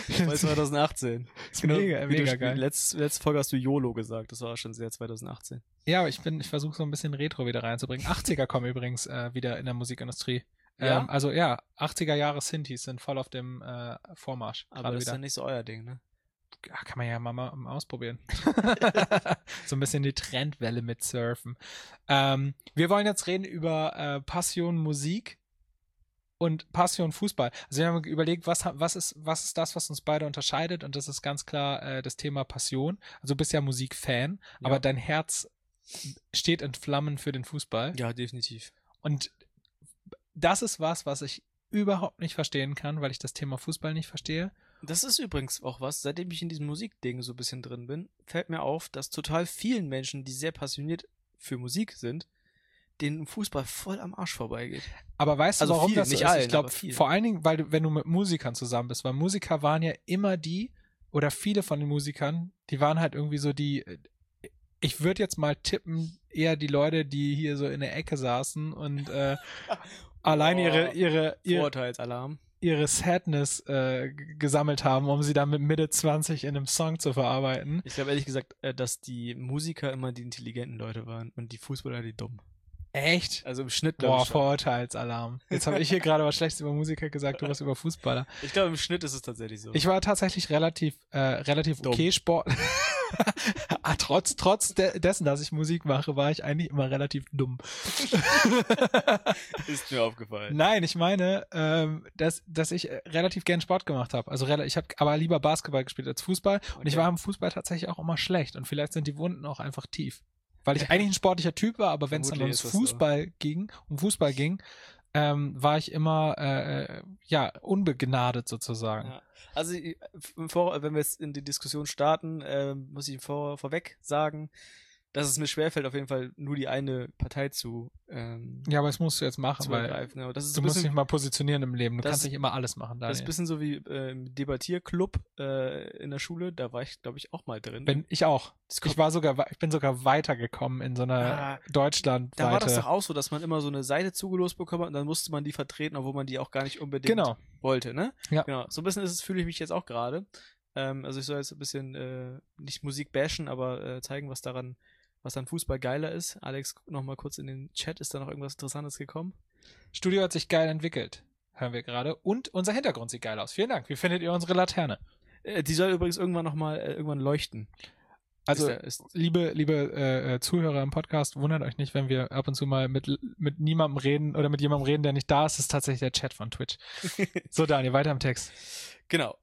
Weil 2018. Ist mega Wie du- geil. Letzte Folge hast du YOLO gesagt, das war schon sehr 2018. Ja, aber ich versuche so ein bisschen Retro wieder reinzubringen. 80er kommen übrigens wieder in der Musikindustrie. Ja? Also ja, 80er Jahre Synthes sind voll auf dem Vormarsch. Aber gerade das ist wieder. ja nicht so euer Ding, ne? Ja, kann man ja mal ausprobieren. So ein bisschen die Trendwelle mit surfen. Wir wollen jetzt reden über Passion Musik und Passion Fußball. Also wir haben überlegt, was ist das, was uns beide unterscheidet, und das ist ganz klar das Thema Passion. Also du bist ja Musikfan, Ja. aber dein Herz steht in Flammen für den Fußball. Ja, definitiv. Und das ist was ich überhaupt nicht verstehen kann, weil ich das Thema Fußball nicht verstehe. Das ist übrigens auch was, seitdem ich in diesem Musikding so ein bisschen drin bin, fällt mir auf, dass total vielen Menschen, die sehr passioniert für Musik sind, denen Fußball voll am Arsch vorbeigeht. Aber weißt du, Also warum vielen, das so nicht ist? allen, Ich glaube, aber vielen. vor allen Dingen, wenn du mit Musikern zusammen bist, weil Musiker waren ja immer oder viele von den Musikern, die waren halt irgendwie so ich würde jetzt mal tippen, eher die Leute, die hier so in der Ecke saßen und allein ihre Vorurteilsalarm. Sadness gesammelt haben, um sie dann mit Mitte 20 in einem Song zu verarbeiten. Ich glaube ehrlich gesagt, dass die Musiker immer die intelligenten Leute waren und die Fußballer die dumm. Echt? Also im Schnitt, glaube Boah, ich. Vorurteilsalarm. Jetzt habe ich hier gerade was Schlechtes über Musiker gesagt, du was über Fußballer. Ich glaube, im Schnitt ist es tatsächlich so. Ich war tatsächlich relativ Dumm. okay Sport. Trotz dessen, dass ich Musik mache, war ich eigentlich immer relativ dumm. Ist mir aufgefallen. Nein, ich meine, dass ich relativ gern Sport gemacht habe. Also ich habe aber lieber Basketball gespielt als Fußball. Und ich Okay. war im Fußball tatsächlich auch immer schlecht. Und vielleicht sind die Wunden auch einfach tief. Weil ich eigentlich ein sportlicher Typ war, aber wenn es dann Vermutlich um ist das Fußball ging, war ich immer unbegnadet sozusagen. Ja. Also, wenn wir jetzt in die Diskussion starten, muss ich vorweg sagen, dass es mir schwerfällt, auf jeden Fall nur die eine Partei zu Ja, aber das musst du jetzt machen, weil ergreifen. Ja, das ist du ein musst dich bisschen, mal positionieren im Leben. Du das- kannst nicht immer alles machen, das ist Daniel. ein bisschen so wie im Debattierclub in der Schule. Da war ich, glaube ich, auch mal drin. Ich auch. Das kommt- Ich bin sogar weitergekommen in so einer Deutschlandweite. Da war das doch auch so, dass man immer so eine Seite zugelost bekommen hat und dann musste man die vertreten, obwohl man die auch gar nicht unbedingt Genau. wollte, ne? Ja. Genau. So ein bisschen fühle ich mich jetzt auch gerade. Also ich soll jetzt ein bisschen nicht Musik bashen, aber zeigen, was an Fußball geiler ist. Alex, guck noch mal kurz in den Chat. Ist da noch irgendwas Interessantes gekommen? Studio hat sich geil entwickelt, hören wir gerade. Und unser Hintergrund sieht geil aus. Vielen Dank. Wie findet ihr unsere Laterne? Die soll übrigens irgendwann leuchten. Also, Ist liebe Zuhörer im Podcast, wundert euch nicht, wenn wir ab und zu mal mit niemandem reden oder mit jemandem reden, der nicht da ist. Das ist tatsächlich der Chat von Twitch. So, Daniel, weiter im Text. Genau,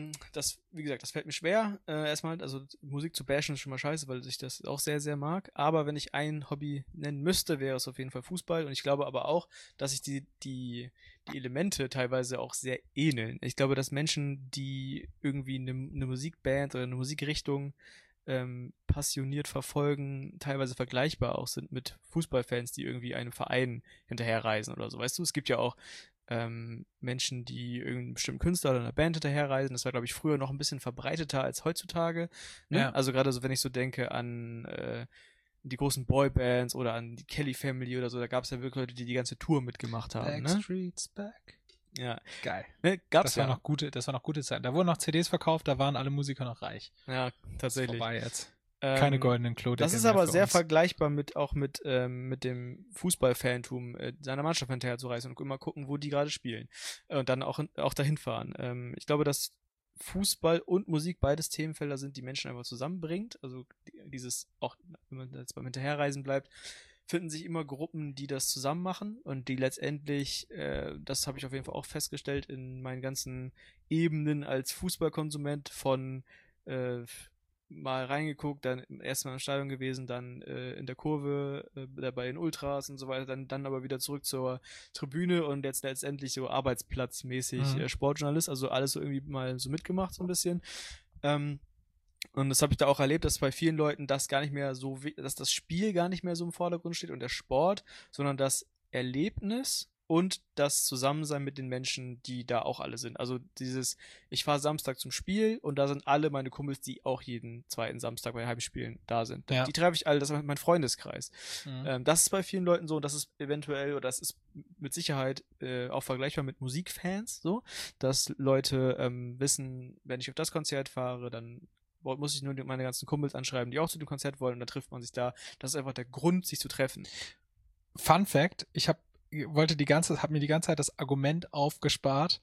wie gesagt, das fällt mir schwer. Erstmal, also Musik zu bashen ist schon mal scheiße, weil ich das auch sehr, sehr mag. Aber wenn ich ein Hobby nennen müsste, wäre es auf jeden Fall Fußball. Und ich glaube aber auch, dass sich die Elemente teilweise auch sehr ähneln. Ich glaube, dass Menschen, die irgendwie eine Musikband oder eine Musikrichtung passioniert verfolgen, teilweise vergleichbar auch sind mit Fußballfans, die irgendwie einem Verein hinterherreisen oder so. Weißt du, es gibt ja auch Menschen, die irgendeinen bestimmten Künstler oder einer Band hinterherreisen. Das war, glaube ich, früher noch ein bisschen verbreiteter als heutzutage. Ne? Ja. Also gerade so, wenn ich so denke an die großen Boybands oder an die Kelly Family oder so, da gab es ja wirklich Leute, die ganze Tour mitgemacht haben. Ne? Backstreet's back. Ja. Geil. Ne, gab's Das war ja. noch gute Zeit. Da wurden noch CDs verkauft, da waren alle Musiker noch reich. Ja, tatsächlich. Vorbei jetzt. Keine goldenen Klodeckel Das ist mehr aber für sehr uns. vergleichbar mit dem Fußballfantum seiner Mannschaft hinterherzureisen und immer gucken, wo die gerade spielen. Und dann auch dahin fahren. Ich glaube, dass Fußball und Musik beides Themenfelder sind, die Menschen einfach zusammenbringt. Also dieses, auch wenn man jetzt beim Hinterherreisen bleibt, finden sich immer Gruppen, die das zusammen machen und die letztendlich, das habe ich auf jeden Fall auch festgestellt, in meinen ganzen Ebenen als Fußballkonsument von mal reingeguckt, dann erstmal im Stadion gewesen, dann in der Kurve, bei den Ultras und so weiter, dann aber wieder zurück zur Tribüne und jetzt letztendlich so arbeitsplatzmäßig Sportjournalist, also alles so irgendwie mal so mitgemacht so ein bisschen. Und das habe ich da auch erlebt, dass bei vielen Leuten das gar nicht mehr so, dass das Spiel gar nicht mehr so im Vordergrund steht und der Sport, sondern das Erlebnis und das Zusammensein mit den Menschen, die da auch alle sind. Also ich fahre Samstag zum Spiel und da sind alle meine Kumpels, die auch jeden zweiten Samstag bei Heimspielen da sind. Ja. Die treffe ich alle, das ist mein Freundeskreis. Mhm. Das ist bei vielen Leuten so und das ist eventuell, oder das ist mit Sicherheit auch vergleichbar mit Musikfans so, dass Leute wissen, wenn ich auf das Konzert fahre, dann muss ich nur meine ganzen Kumpels anschreiben, die auch zu dem Konzert wollen und dann trifft man sich da. Das ist einfach der Grund, sich zu treffen. Fun Fact, habe mir die ganze Zeit das Argument aufgespart,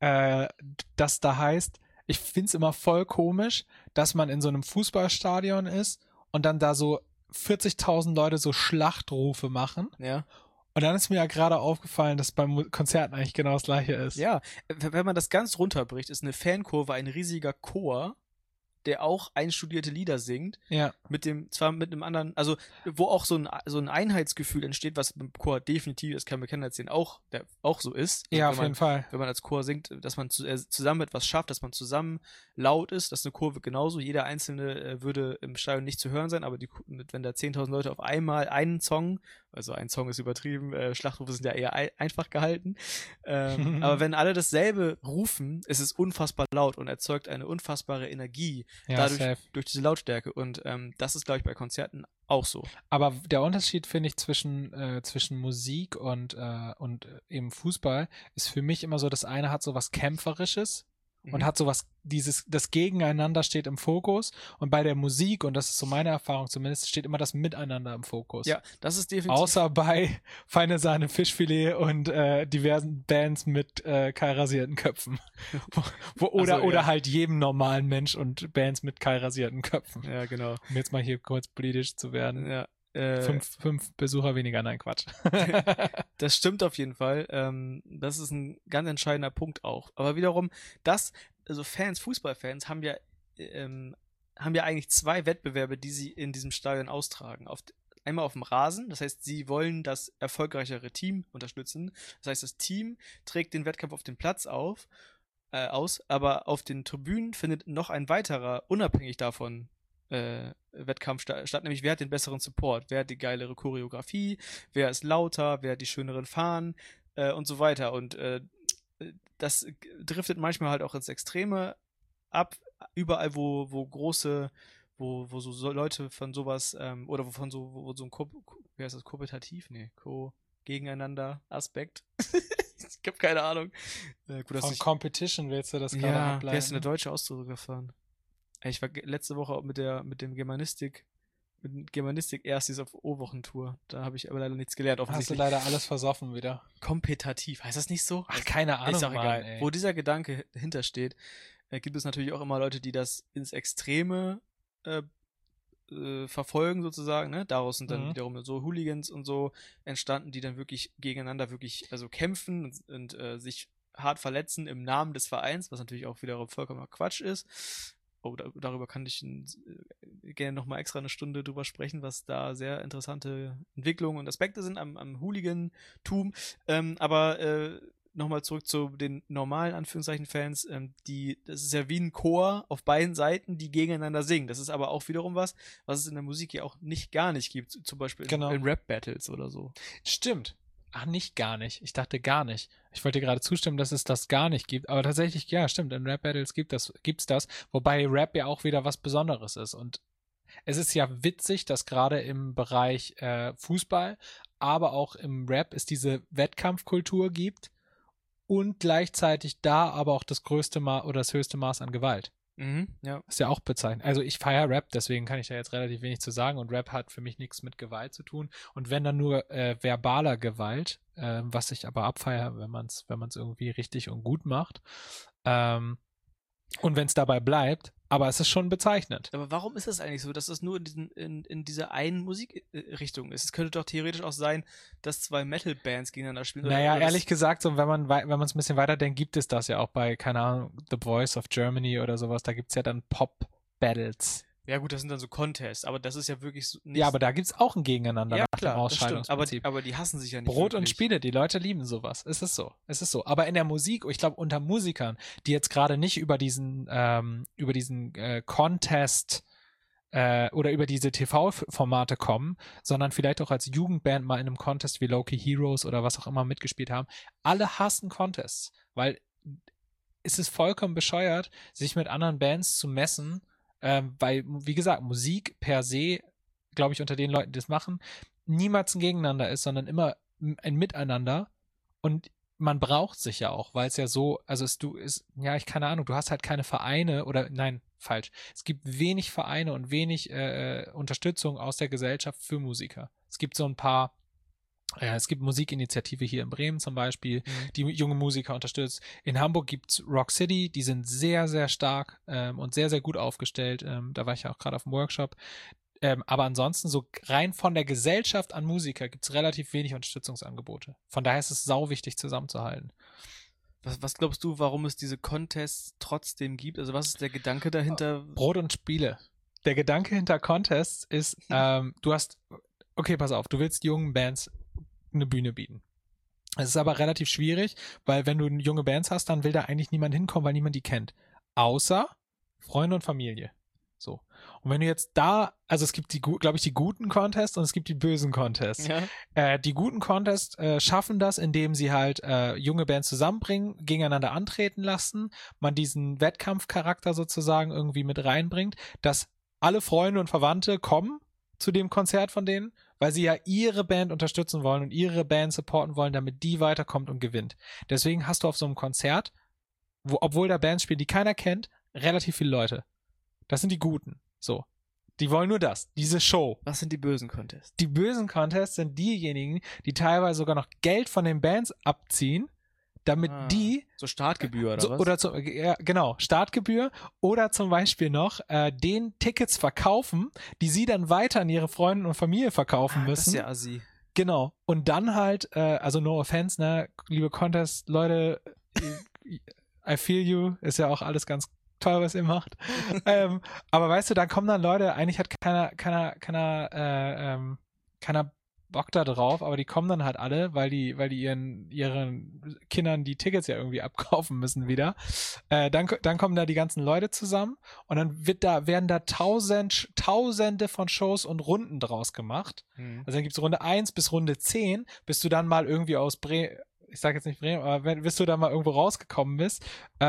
das da heißt, ich finde es immer voll komisch, dass man in so einem Fußballstadion ist und dann da so 40.000 Leute so Schlachtrufe machen. Ja. Und dann ist mir ja gerade aufgefallen, dass beim Konzerten eigentlich genau das Gleiche ist. Ja, wenn man das ganz runterbricht, ist eine Fankurve ein riesiger Chor, der auch einstudierte Lieder singt. Ja. Zwar mit einem anderen, also wo auch so ein Einheitsgefühl entsteht, was beim Chor definitiv, das kann man erzählen, auch so ist. Ja, also auf jeden Fall. Wenn man als Chor singt, dass man zusammen etwas schafft, dass man zusammen laut ist, das ist eine Kurve genauso. Jeder Einzelne würde im Stadion nicht zu hören sein, aber wenn da 10.000 Leute auf einmal einen Song, also ein Song ist übertrieben, Schlachtrufe sind ja eher einfach gehalten, aber wenn alle dasselbe rufen, ist es unfassbar laut und erzeugt eine unfassbare Energie, Ja, durch diese Lautstärke. Und das ist, glaube ich, bei Konzerten auch so. Aber der Unterschied, finde ich, zwischen Musik und eben Fußball ist für mich immer so, das eine hat so was Kämpferisches und hat so was, das Gegeneinander steht im Fokus und bei der Musik, und das ist so meine Erfahrung zumindest, steht immer das Miteinander im Fokus. Ja, das ist definitiv. Außer bei Feine Sahne Fischfilet und diversen Bands mit kahlrasierten Köpfen. Oder halt jedem normalen Mensch und Bands mit kahlrasierten Köpfen. Ja, genau. Um jetzt mal hier kurz politisch zu werden. Ja. 5 Besucher weniger, nein, Quatsch. Das stimmt auf jeden Fall. Das ist ein ganz entscheidender Punkt auch. Aber wiederum, Fußballfans haben ja eigentlich zwei Wettbewerbe, die sie in diesem Stadion austragen. Einmal auf dem Rasen, das heißt, sie wollen das erfolgreichere Team unterstützen. Das heißt, das Team trägt den Wettkampf auf dem Platz aus, aber auf den Tribünen findet noch ein weiterer, unabhängig davon, Wettkampf statt, nämlich wer hat den besseren Support, wer hat die geilere Choreografie, wer ist lauter, wer hat die schöneren Fahnen und so weiter. Und das driftet manchmal halt auch ins Extreme ab, überall wo so Leute von sowas oder wo so ein wie heißt das, kompetitiv? Nee, gegeneinander Aspekt. Ich habe keine Ahnung. Gut, von Competition willst du das gerade ableiten? Ja, wer ist denn der deutsche Ausdruck davon? Ich war letzte Woche mit dem Germanistik Erstis auf O-Wochentour. Da habe ich aber leider nichts gelernt. Hast du leider alles versoffen wieder. Kompetitiv, heißt das nicht so? Ach, keine Ahnung, ist auch egal. Mann, ey. Wo dieser Gedanke hintersteht, gibt es natürlich auch immer Leute, die das ins Extreme verfolgen sozusagen, ne? Daraus sind dann wiederum so Hooligans und so entstanden, die dann wirklich gegeneinander also kämpfen und sich hart verletzen im Namen des Vereins, was natürlich auch wiederum vollkommener Quatsch ist. Oh, darüber kann ich gerne nochmal extra eine Stunde drüber sprechen, was da sehr interessante Entwicklungen und Aspekte sind am Hooligantum. Aber nochmal zurück zu den normalen Anführungszeichen-Fans, das ist ja wie ein Chor auf beiden Seiten, die gegeneinander singen. Das ist aber auch wiederum was es in der Musik ja auch gar nicht gibt, zum Beispiel in Rap-Battles oder so. Stimmt. Ach, nicht gar nicht. Ich dachte gar nicht. Ich wollte dir gerade zustimmen, dass es das gar nicht gibt. Aber tatsächlich, ja, stimmt. In Rap-Battles gibt's das. Wobei Rap ja auch wieder was Besonderes ist. Und es ist ja witzig, dass gerade im Bereich Fußball, aber auch im Rap es diese Wettkampfkultur gibt und gleichzeitig da aber auch das größte oder das höchste Maß an Gewalt. Ja. Ist ja auch bezeichnet. Also ich feiere Rap, deswegen kann ich da jetzt relativ wenig zu sagen und Rap hat für mich nichts mit Gewalt zu tun und wenn dann nur verbaler Gewalt, was ich aber abfeiere, wenn man es irgendwie richtig und gut macht und wenn es dabei bleibt, aber es ist schon bezeichnend. Aber warum ist das eigentlich so, dass das nur in dieser einen Musikrichtung ist? Es könnte doch theoretisch auch sein, dass zwei Metal-Bands gegeneinander spielen. Naja, ehrlich gesagt, so, wenn man es ein bisschen weiterdenkt, gibt es das ja auch bei, keine Ahnung, The Voice of Germany oder sowas, da gibt es ja dann Pop-Battles. Ja gut, das sind dann so Contests, aber das ist ja wirklich so nicht. Ja, aber da gibt es auch ein Gegeneinander nach dem Ausscheidungsprinzip. Aber die hassen sich ja nicht Brot wirklich. Und Spiele, die Leute lieben sowas. Es ist so. Aber in der Musik, ich glaube unter Musikern, die jetzt gerade nicht über diesen Contest oder über diese TV-Formate kommen, sondern vielleicht auch als Jugendband mal in einem Contest wie Low-Key Heroes oder was auch immer mitgespielt haben. Alle hassen Contests, weil es ist vollkommen bescheuert, sich mit anderen Bands zu messen, weil, wie gesagt, Musik per se, glaube ich, unter den Leuten, die das machen, niemals ein Gegeneinander ist, sondern immer ein Miteinander. Und man braucht sich ja auch, weil es ja so, also keine Ahnung, du hast halt keine Vereine oder, nein, falsch. Es gibt wenig Vereine und wenig Unterstützung aus der Gesellschaft für Musiker. Es gibt so ein paar, es gibt Musikinitiative hier in Bremen zum Beispiel, die junge Musiker unterstützt. In Hamburg gibt's Rock City, die sind sehr, sehr stark und sehr, sehr gut aufgestellt. Da war ich ja auch gerade auf dem Workshop. Aber ansonsten, so rein von der Gesellschaft an Musiker gibt's relativ wenig Unterstützungsangebote. Von daher ist es sau wichtig, zusammenzuhalten. Was glaubst du, warum es diese Contests trotzdem gibt? Also was ist der Gedanke dahinter? Brot und Spiele. Der Gedanke hinter Contests ist, okay, pass auf, du willst jungen Bands eine Bühne bieten. Es ist aber relativ schwierig, weil wenn du junge Bands hast, dann will da eigentlich niemand hinkommen, weil niemand die kennt. Außer Freunde und Familie. So. Und wenn du jetzt also es gibt glaube ich, die guten Contests und es gibt die bösen Contests. Ja. Die guten Contests schaffen das, indem sie halt junge Bands zusammenbringen, gegeneinander antreten lassen, man diesen Wettkampfcharakter sozusagen irgendwie mit reinbringt, dass alle Freunde und Verwandte kommen zu dem Konzert von denen, weil sie ja ihre Band unterstützen wollen und ihre Band supporten wollen, damit die weiterkommt und gewinnt. Deswegen hast du auf so einem Konzert, obwohl da Bands spielen, die keiner kennt, relativ viele Leute. Das sind die Guten. So. Die wollen nur das. Diese Show. Was sind die bösen Contests? Die bösen Contests sind diejenigen, die teilweise sogar noch Geld von den Bands abziehen, damit die... So Startgebühr oder was? Ja, genau. Startgebühr. Oder zum Beispiel noch den Tickets verkaufen, die sie dann weiter an ihre Freunde und Familie verkaufen müssen. Das ist ja assi. Genau. Und dann halt, also no offense, ne, liebe Contest-Leute, I feel you, ist ja auch alles ganz toll, was ihr macht. Aber weißt du, dann kommen dann Leute, eigentlich hat keiner Bock da drauf, aber die kommen dann halt alle, weil die ihren Kindern die Tickets ja irgendwie abkaufen müssen wieder. Dann kommen da die ganzen Leute zusammen und dann werden da Tausende von Shows und Runden draus gemacht. Also dann gibt's Runde 1 bis Runde 10, bis du dann mal irgendwie aus Bremen, ich sag jetzt nicht Bremen, aber bis du dann mal irgendwo rausgekommen bist,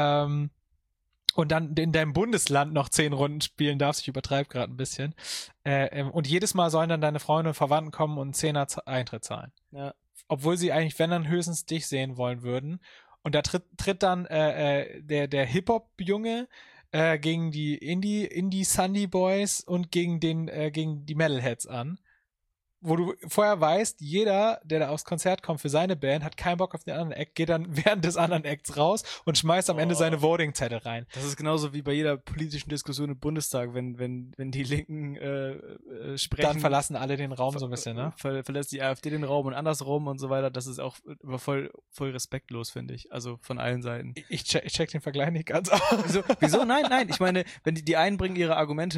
und dann in deinem Bundesland noch 10 Runden spielen darfst. Ich übertreibe gerade ein bisschen. Und jedes Mal sollen dann deine Freunde und Verwandten kommen und 10er Eintritt zahlen. Ja. Obwohl sie eigentlich, wenn dann höchstens dich sehen wollen würden. Und da tritt dann der Hip-Hop-Junge gegen die Indie-Sunday Boys und gegen die Metalheads an. Wo du vorher weißt, jeder, der da aufs Konzert kommt für seine Band, hat keinen Bock auf den anderen Act, geht dann während des anderen Acts raus und schmeißt am Ende seine Voting-Zettel rein. Das ist genauso wie bei jeder politischen Diskussion im Bundestag, wenn die Linken sprechen. Dann verlassen alle den Raum so ein bisschen, ne? Verlässt die AfD den Raum und andersrum und so weiter. Das ist auch voll respektlos, finde ich. Also von allen Seiten. Ich check den Vergleich nicht ganz aus. Wieso? Nein. Ich meine, wenn die einen bringen ihre Argumente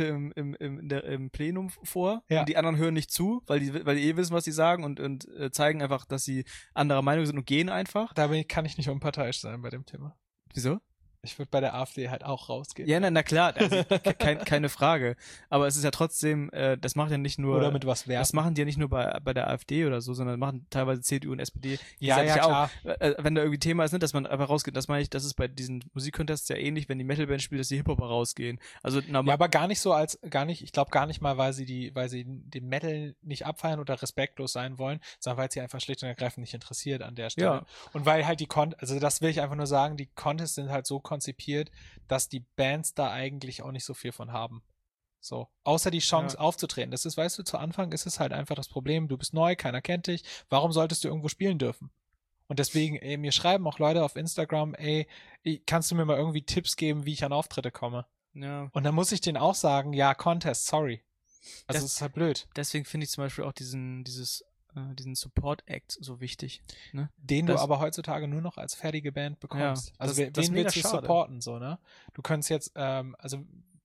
im Plenum vor und die anderen hören nicht zu, weil die wissen, was sie sagen und zeigen einfach, dass sie anderer Meinung sind und gehen einfach. Da kann ich nicht unparteiisch sein bei dem Thema. Wieso? Ich würde bei der AfD halt auch rausgehen. Ja, na klar, also, keine Frage. Aber es ist ja trotzdem, das macht ja nicht nur... Oder mit was werfen. Das machen die ja nicht nur bei der AfD oder so, sondern machen teilweise CDU und SPD. Ja, klar. Auch, wenn da irgendwie Thema ist, nicht, dass man einfach rausgeht. Das meine ich, das ist bei diesen Musikcontests ja ähnlich, wenn die Metalband spielt, dass die Hip-Hopper rausgehen. Also ja, aber ich glaube gar nicht mal, weil sie den Metal nicht abfeiern oder respektlos sein wollen, sondern weil sie einfach schlicht und ergreifend nicht interessiert an der Stelle. Ja. Und weil halt also das will ich einfach nur sagen, die Contests sind halt so konzipiert, dass die Bands da eigentlich auch nicht so viel von haben. So. Außer die Chance aufzutreten. Das ist, weißt du, zu Anfang ist es halt einfach das Problem, du bist neu, keiner kennt dich, warum solltest du irgendwo spielen dürfen? Und deswegen, mir schreiben auch Leute auf Instagram, kannst du mir mal irgendwie Tipps geben, wie ich an Auftritte komme? Ja. Und dann muss ich denen auch sagen, ja, Contest, sorry. Also das ist halt blöd. Deswegen finde ich zum Beispiel auch diesen Support-Act so wichtig. Ne? Den du aber heutzutage nur noch als fertige Band bekommst. Ja, also wen willst du supporten, so, ne? Du könntest jetzt, also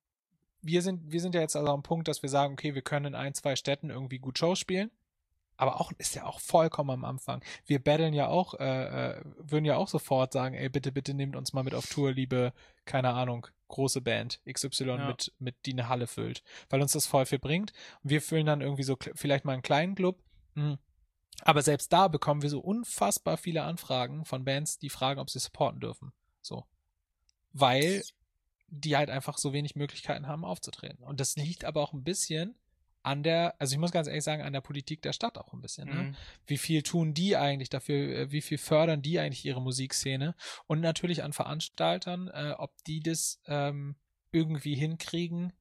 wir sind ja jetzt also am Punkt, dass wir sagen, okay, wir können in 1, 2 Städten irgendwie gut Shows spielen, aber ist ja auch vollkommen am Anfang. Wir battlen ja auch, würden ja auch sofort sagen, bitte nehmt uns mal mit auf Tour, liebe, keine Ahnung, große Band XY Ja. die eine Halle füllt, weil uns das voll viel bringt. Und wir füllen dann irgendwie so vielleicht mal einen kleinen Club. Aber selbst da bekommen wir so unfassbar viele Anfragen von Bands, die fragen, ob sie supporten dürfen. So. Weil die halt einfach so wenig Möglichkeiten haben, aufzutreten. Und das liegt aber auch ein bisschen also ich muss ganz ehrlich sagen, an der Politik der Stadt auch ein bisschen. Ne? Wie viel tun die eigentlich dafür, wie viel fördern die eigentlich ihre Musikszene? Und natürlich an Veranstaltern, ob die das irgendwie hinkriegen,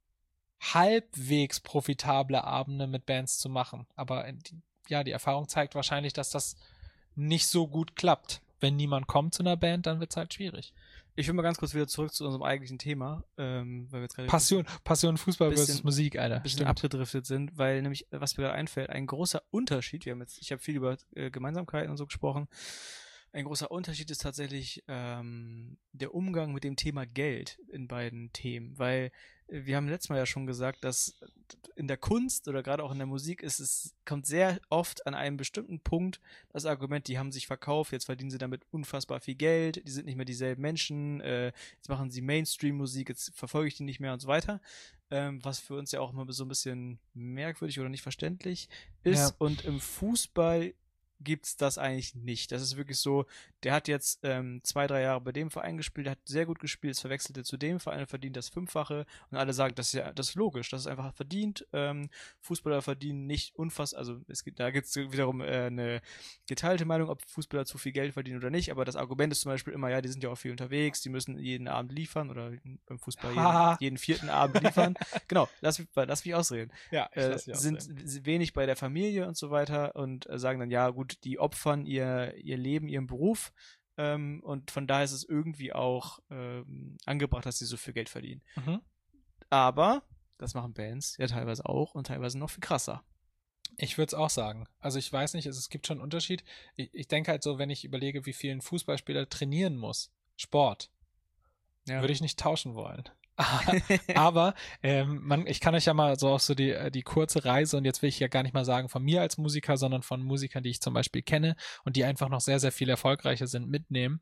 halbwegs profitable Abende mit Bands zu machen. Aber die Erfahrung zeigt wahrscheinlich, dass das nicht so gut klappt. Wenn niemand kommt zu einer Band, dann wird es halt schwierig. Ich will mal ganz kurz wieder zurück zu unserem eigentlichen Thema, weil wir jetzt gerade Passion Fußball versus Musik, Alter. ein bisschen abgedriftet sind, weil nämlich, was mir gerade einfällt, ein großer Unterschied, ich habe viel über Gemeinsamkeiten und so gesprochen, ein großer Unterschied ist tatsächlich der Umgang mit dem Thema Geld in beiden Themen, weil wir haben letztes Mal ja schon gesagt, dass in der Kunst oder gerade auch in der Musik kommt sehr oft an einem bestimmten Punkt das Argument, die haben sich verkauft, jetzt verdienen sie damit unfassbar viel Geld, die sind nicht mehr dieselben Menschen, jetzt machen sie Mainstream-Musik, jetzt verfolge ich die nicht mehr und so weiter, was für uns ja auch immer so ein bisschen merkwürdig oder nicht verständlich ist. Ja. Und im Fußball gibt's das eigentlich nicht. Das ist wirklich so, der hat jetzt 2-3 Jahre bei dem Verein gespielt, der hat sehr gut gespielt, jetzt wechselt er zu dem Verein, verdient das Fünffache und alle sagen, das ist logisch, das ist einfach verdient. Fußballer verdienen nicht unfassbar, also da gibt's wiederum eine geteilte Meinung, ob Fußballer zu viel Geld verdienen oder nicht, aber das Argument ist zum Beispiel immer, ja, die sind ja auch viel unterwegs, die müssen jeden Abend liefern oder beim Fußball jeden 4. Abend liefern. Genau, lass mich ausreden. Ja, sind wenig bei der Familie und so weiter und sagen dann, ja gut, die opfern ihr Leben, ihren Beruf und von daher ist es irgendwie auch angebracht, dass sie so viel Geld verdienen. Aber das machen Bands ja teilweise auch und teilweise noch viel krasser. Ich würde es auch sagen. Also ich weiß nicht, es gibt schon einen Unterschied. Ich denke halt so, wenn ich überlege, wie viel ein Fußballspieler trainieren muss, Sport, würde ich nicht tauschen wollen. Aber ich kann euch ja mal so auch so die kurze Reise, und jetzt will ich ja gar nicht mal sagen von mir als Musiker, sondern von Musikern, die ich zum Beispiel kenne und die einfach noch sehr, sehr viel erfolgreicher sind, mitnehmen.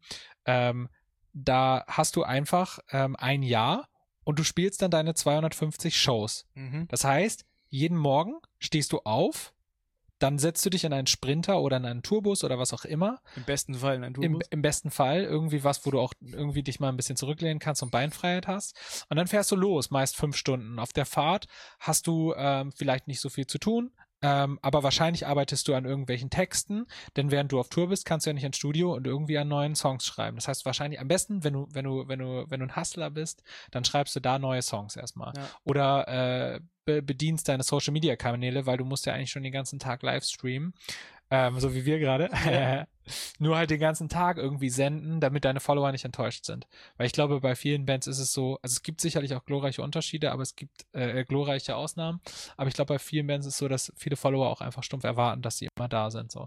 Da hast du einfach ein Jahr und du spielst dann deine 250 Shows. Das heißt, jeden Morgen stehst du auf, dann setzt du dich in einen Sprinter oder in einen Tourbus oder was auch immer. Im besten Fall in einen Tourbus. Im besten Fall irgendwie was, wo du auch irgendwie dich mal ein bisschen zurücklehnen kannst und Beinfreiheit hast. Und dann fährst du los, meist 5 Stunden. Auf der Fahrt hast du vielleicht nicht so viel zu tun, aber wahrscheinlich arbeitest du an irgendwelchen Texten, denn während du auf Tour bist, kannst du ja nicht ins Studio und irgendwie an neuen Songs schreiben. Das heißt wahrscheinlich am besten, wenn du ein Hustler bist, dann schreibst du da neue Songs erstmal. Ja. Oder bedienst deine Social-Media-Kanäle, weil du musst ja eigentlich schon den ganzen Tag live streamen, so wie wir gerade. Ja. Nur halt den ganzen Tag irgendwie senden, damit deine Follower nicht enttäuscht sind. Weil ich glaube, bei vielen Bands ist es so, also es gibt sicherlich auch glorreiche Unterschiede, aber es gibt glorreiche Ausnahmen. Aber ich glaube, bei vielen Bands ist es so, dass viele Follower auch einfach stumpf erwarten, dass sie immer da sind. So.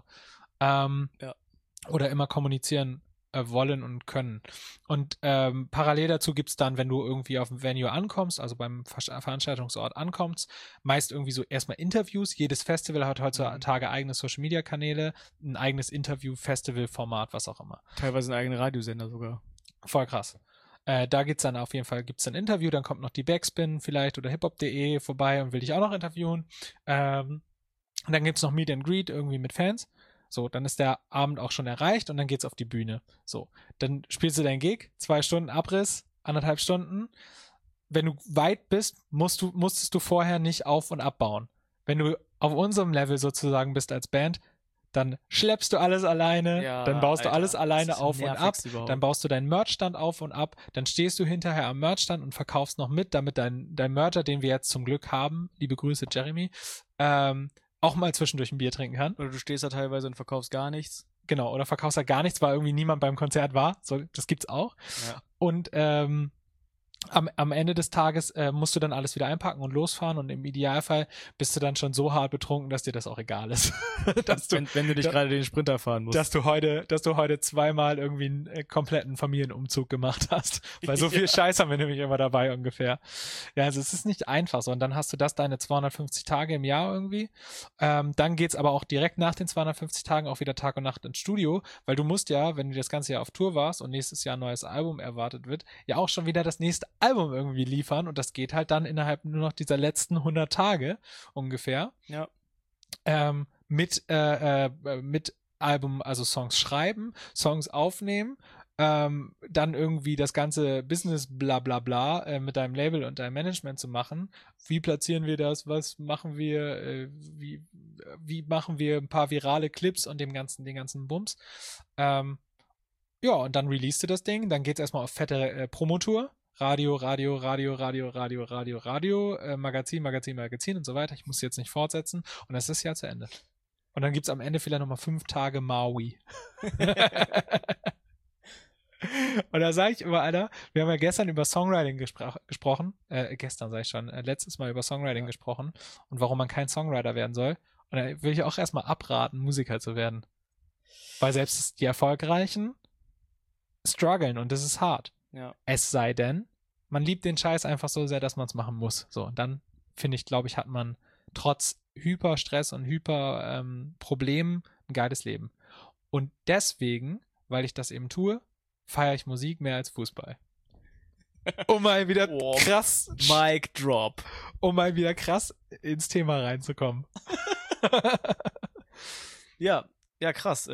Oder immer kommunizieren wollen und können. Und parallel dazu gibt es dann, wenn du irgendwie auf dem Venue ankommst, also beim Veranstaltungsort ankommst, meist irgendwie so erstmal Interviews. Jedes Festival hat heutzutage eigene Social-Media-Kanäle, ein eigenes Interview-Festival-Format, was auch immer. Teilweise einen eigenen Radiosender sogar. Voll krass. Da gibt's dann auf jeden Fall ein Interview, dann kommt noch die Backspin vielleicht oder hiphop.de vorbei und will dich auch noch interviewen. Und dann gibt's noch Meet and Greet irgendwie mit Fans. So, dann ist der Abend auch schon erreicht und dann geht's auf die Bühne. So, dann spielst du deinen Gig, 2 Stunden Abriss, 1,5 Stunden. Wenn du weit bist, musstest du vorher nicht auf- und abbauen. Wenn du auf unserem Level sozusagen bist als Band, dann schleppst du alles alleine, dann baust du alles alleine auf und ab, dann baust du deinen Merchstand auf und ab, dann stehst du hinterher am Merchstand und verkaufst noch mit, damit dein Mercher, den wir jetzt zum Glück haben, liebe Grüße Jeremy, auch mal zwischendurch ein Bier trinken kann. Oder du stehst da teilweise und verkaufst gar nichts. Genau, oder verkaufst da gar nichts, weil irgendwie niemand beim Konzert war. So, das gibt's auch. Ja. Und am Ende des Tages musst du dann alles wieder einpacken und losfahren und im Idealfall bist du dann schon so hart betrunken, dass dir das auch egal ist. wenn du dich gerade den Sprinter fahren musst. Dass du heute zweimal irgendwie einen kompletten Familienumzug gemacht hast. Weil so viel Scheiß haben wir nämlich immer dabei ungefähr. Ja, also es ist nicht einfach so. Und dann hast du deine 250 Tage im Jahr irgendwie. Dann geht's aber auch direkt nach den 250 Tagen auch wieder Tag und Nacht ins Studio, weil du musst ja, wenn du das ganze Jahr auf Tour warst und nächstes Jahr ein neues Album erwartet wird, ja auch schon wieder das nächste Album irgendwie liefern und das geht halt dann innerhalb nur noch dieser letzten 100 Tage ungefähr. Ja. Mit Album, also Songs schreiben, Songs aufnehmen, dann irgendwie das ganze Business bla bla bla mit deinem Label und deinem Management zu machen. Wie platzieren wir das? Was machen wir? Wie machen wir ein paar virale Clips und den ganzen Bums? Ja, und dann released du das Ding, dann geht's erstmal auf fette Promotour. Radio, Magazin und so weiter. Ich muss jetzt nicht fortsetzen. Und das ist ja zu Ende. Und dann gibt's am Ende vielleicht nochmal 5 Tage Maui. Und da sage ich immer, Alter, wir haben ja gestern über Songwriting gesprochen. Gestern sage ich schon, letztes Mal über Songwriting gesprochen und warum man kein Songwriter werden soll. Und da will ich auch erstmal abraten, Musiker zu werden. Weil selbst die Erfolgreichen strugglen und das ist hart. Ja. Es sei denn, man liebt den Scheiß einfach so sehr, dass man es machen muss. So, und dann, finde ich, glaube ich, hat man trotz Hyperstress und Problemen ein geiles Leben. Und deswegen, weil ich das eben tue, feiere ich Musik mehr als Fußball. Um mal wieder krass Mic Drop. Um mal wieder krass ins Thema reinzukommen. Ja, krass.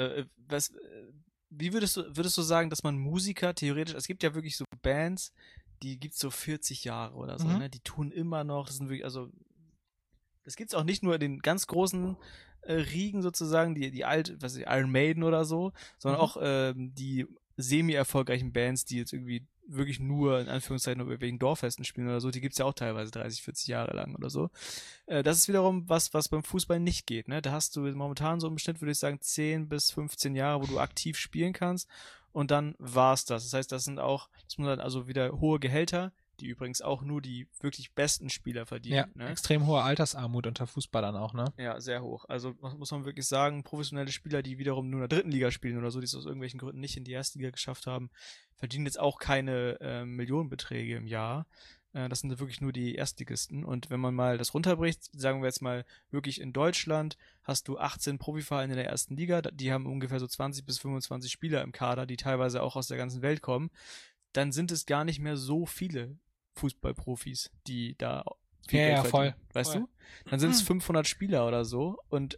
Wie würdest du sagen, dass man Musiker theoretisch, es gibt ja wirklich so Bands, die gibt's so 40 Jahre oder so, ne? Die tun immer noch, das sind wirklich, also das gibt's auch nicht nur in den ganz großen Riegen sozusagen, die alt, was weiß ich, Iron Maiden oder so, sondern auch die semi-erfolgreichen Bands, die jetzt irgendwie wirklich nur, in Anführungszeichen, nur wegen Dorffesten spielen oder so, die gibt's ja auch teilweise 30, 40 Jahre lang oder so. Das ist wiederum was beim Fußball nicht geht, ne? Da hast du momentan so im Schnitt, würde ich sagen, 10 bis 15 Jahre, wo du aktiv spielen kannst und dann war's das. Das heißt, das sind dann also wieder hohe Gehälter, die übrigens auch nur die wirklich besten Spieler verdienen. Ja, ne? Extrem hohe Altersarmut unter Fußballern auch, ne? Ja, sehr hoch. Also muss man wirklich sagen, professionelle Spieler, die wiederum nur in der 3. Liga spielen oder so, die es aus irgendwelchen Gründen nicht in die 1. Liga geschafft haben, verdienen jetzt auch keine Millionenbeträge im Jahr. Das sind wirklich nur die Erstligisten. Und wenn man mal das runterbricht, sagen wir jetzt mal wirklich in Deutschland, hast du 18 Profivereine in der 1. Liga, die haben ungefähr so 20 bis 25 Spieler im Kader, die teilweise auch aus der ganzen Welt kommen. Dann sind es gar nicht mehr so viele Fußballprofis, die da viel Geld verdienen. Voll. Weißt du? Dann sind es 500 Spieler oder so und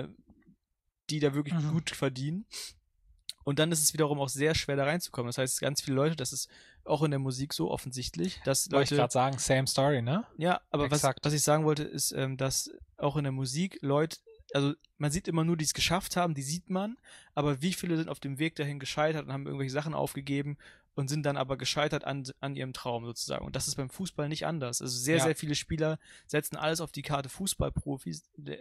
die da wirklich gut verdienen. Und dann ist es wiederum auch sehr schwer da reinzukommen. Das heißt, ganz viele Leute, das ist auch in der Musik so offensichtlich, dass Leute... Wollte ich gerade sagen, same story, ne? Ja, aber was ich sagen wollte, ist, dass auch in der Musik Leute, also man sieht immer nur, die es geschafft haben, die sieht man, aber wie viele sind auf dem Weg dahin gescheitert und haben irgendwelche Sachen aufgegeben und sind dann aber gescheitert an ihrem Traum sozusagen. Und das ist beim Fußball nicht anders. Also sehr viele Spieler setzen alles auf die Karte Fußballprofis,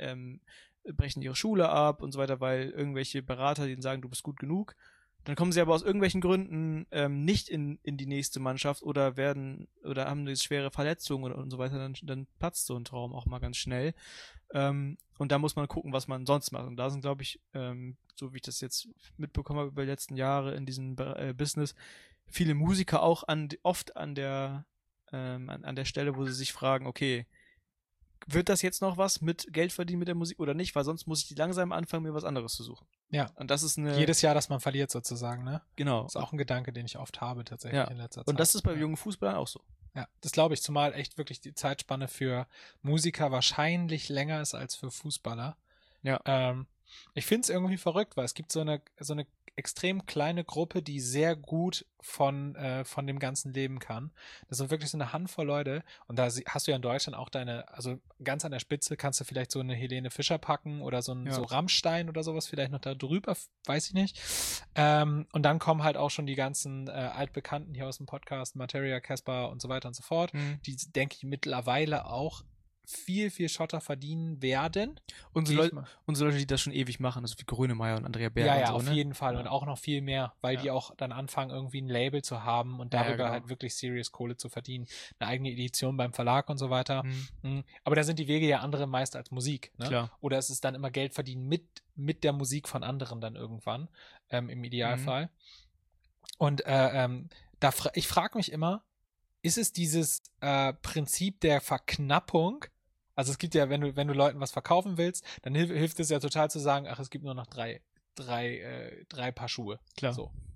brechen ihre Schule ab und so weiter, weil irgendwelche Berater denen sagen, du bist gut genug. Dann kommen sie aber aus irgendwelchen Gründen nicht in die nächste Mannschaft oder haben eine schwere Verletzung und so weiter, dann platzt so ein Traum auch mal ganz schnell. Und da muss man gucken, was man sonst macht. Und da sind, glaube ich, so wie ich das jetzt mitbekommen habe über die letzten Jahre in diesem Business, viele Musiker auch oft an der Stelle, wo sie sich fragen, okay, wird das jetzt noch was mit Geld verdienen mit der Musik oder nicht? Weil sonst muss ich langsam anfangen, mir was anderes zu suchen. Ja. Und das ist jedes Jahr, dass man verliert sozusagen, ne? Genau. Das ist auch ein Gedanke, den ich oft habe tatsächlich in letzter Zeit. Und das ist bei jungen Fußballern auch so. Ja, das glaube ich, zumal echt wirklich die Zeitspanne für Musiker wahrscheinlich länger ist als für Fußballer. Ja. Ich finde es irgendwie verrückt, weil es gibt so eine extrem kleine Gruppe, die sehr gut von dem ganzen leben kann. Das sind wirklich so eine Handvoll Leute und da hast du ja in Deutschland auch also ganz an der Spitze kannst du vielleicht so eine Helene Fischer packen oder so Rammstein oder sowas vielleicht noch da drüber, weiß ich nicht. Und dann kommen halt auch schon die ganzen Altbekannten hier aus dem Podcast, Materia, Casper und so weiter und so fort, die, denke ich, mittlerweile auch viel, viel Schotter verdienen werden. Unsere Leute, die das schon ewig machen, also wie Grönemeyer und Andrea Berg und so, auf jeden Fall. Und auch noch viel mehr, weil die auch dann anfangen, irgendwie ein Label zu haben und darüber halt wirklich serious Kohle zu verdienen. Eine eigene Edition beim Verlag und so weiter. Aber da sind die Wege ja andere meist als Musik. Ne? Klar. Oder es ist dann immer Geld verdienen mit der Musik von anderen dann irgendwann, im Idealfall. Und ich frage mich immer, ist es dieses Prinzip der Verknappung? Also es gibt ja, wenn du Leuten was verkaufen willst, dann hilft es ja total zu sagen, ach, es gibt nur noch drei Paar Schuhe. Klar. So.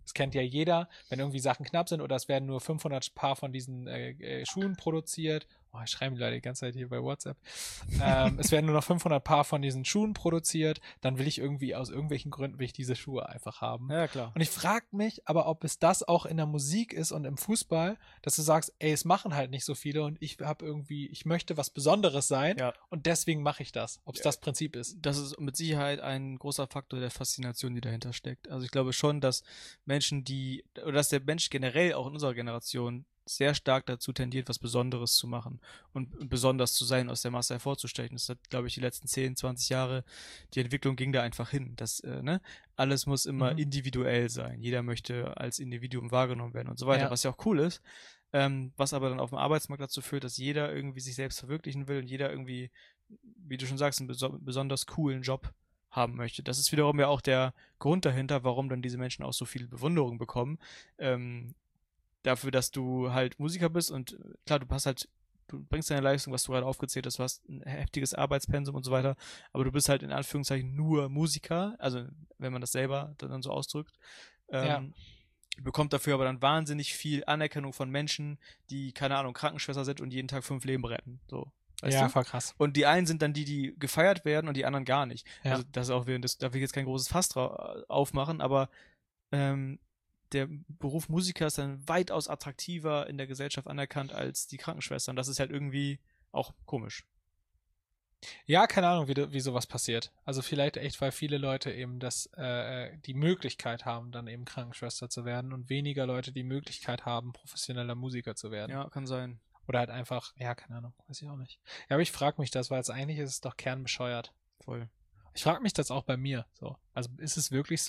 Das kennt ja jeder, wenn irgendwie Sachen knapp sind oder es werden nur 500 Paar von diesen Schuhen produziert. Oh, ich schreibe die Leute die ganze Zeit hier bei WhatsApp. Es werden nur noch 500 Paar von diesen Schuhen produziert. Dann will ich irgendwie, aus irgendwelchen Gründen will ich diese Schuhe einfach haben. Ja, klar. Und ich frage mich aber, ob es das auch in der Musik ist und im Fußball, dass du sagst, ey, es machen halt nicht so viele und ich möchte was Besonderes sein und deswegen mache ich das. Ob es das Prinzip ist. Das ist mit Sicherheit ein großer Faktor der Faszination, die dahinter steckt. Also ich glaube schon, dass dass der Mensch generell auch in unserer Generation sehr stark dazu tendiert, was Besonderes zu machen und besonders zu sein, aus der Masse hervorzustechen. Das hat, glaube ich, die letzten 10, 20 Jahre, die Entwicklung ging da einfach hin. Alles muss immer individuell sein. Jeder möchte als Individuum wahrgenommen werden und so weiter, was ja auch cool ist. Was aber dann auf dem Arbeitsmarkt dazu führt, dass jeder irgendwie sich selbst verwirklichen will und jeder irgendwie, wie du schon sagst, einen besonders coolen Job haben möchte. Das ist wiederum ja auch der Grund dahinter, warum dann diese Menschen auch so viel Bewunderung bekommen. Dafür, dass du halt Musiker bist und klar, du bringst deine Leistung, was du gerade aufgezählt hast, du hast ein heftiges Arbeitspensum und so weiter, aber du bist halt in Anführungszeichen nur Musiker, also wenn man das selber dann so ausdrückt, bekommt dafür aber dann wahnsinnig viel Anerkennung von Menschen, die, keine Ahnung, Krankenschwester sind und jeden Tag 5 Leben retten, so. Weißt du? Voll krass. Und die einen sind dann die gefeiert werden und die anderen gar nicht. Ja. Also das ist auch da will ich jetzt kein großes Fass aufmachen, aber der Beruf Musiker ist dann weitaus attraktiver in der Gesellschaft anerkannt als die Krankenschwester. Und das ist halt irgendwie auch komisch. Ja, keine Ahnung, wie sowas passiert. Also vielleicht echt, weil viele Leute eben die Möglichkeit haben, dann eben Krankenschwester zu werden und weniger Leute die Möglichkeit haben, professioneller Musiker zu werden. Ja, kann sein. Oder halt einfach, ja, keine Ahnung, weiß ich auch nicht. Ja, aber ich frage mich das, weil es eigentlich ist es doch kernbescheuert. Voll. Ich frage mich das auch bei mir. So. Also ist es wirklich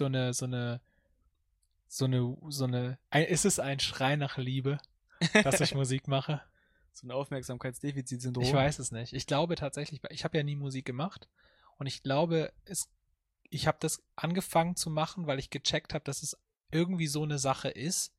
ist es ein Schrei nach Liebe, dass ich Musik mache? So ein Aufmerksamkeitsdefizitsyndrom. Ich weiß es nicht. Ich glaube tatsächlich, ich habe ja nie Musik gemacht und ich glaube, ich habe das angefangen zu machen, weil ich gecheckt habe, dass es irgendwie so eine Sache ist,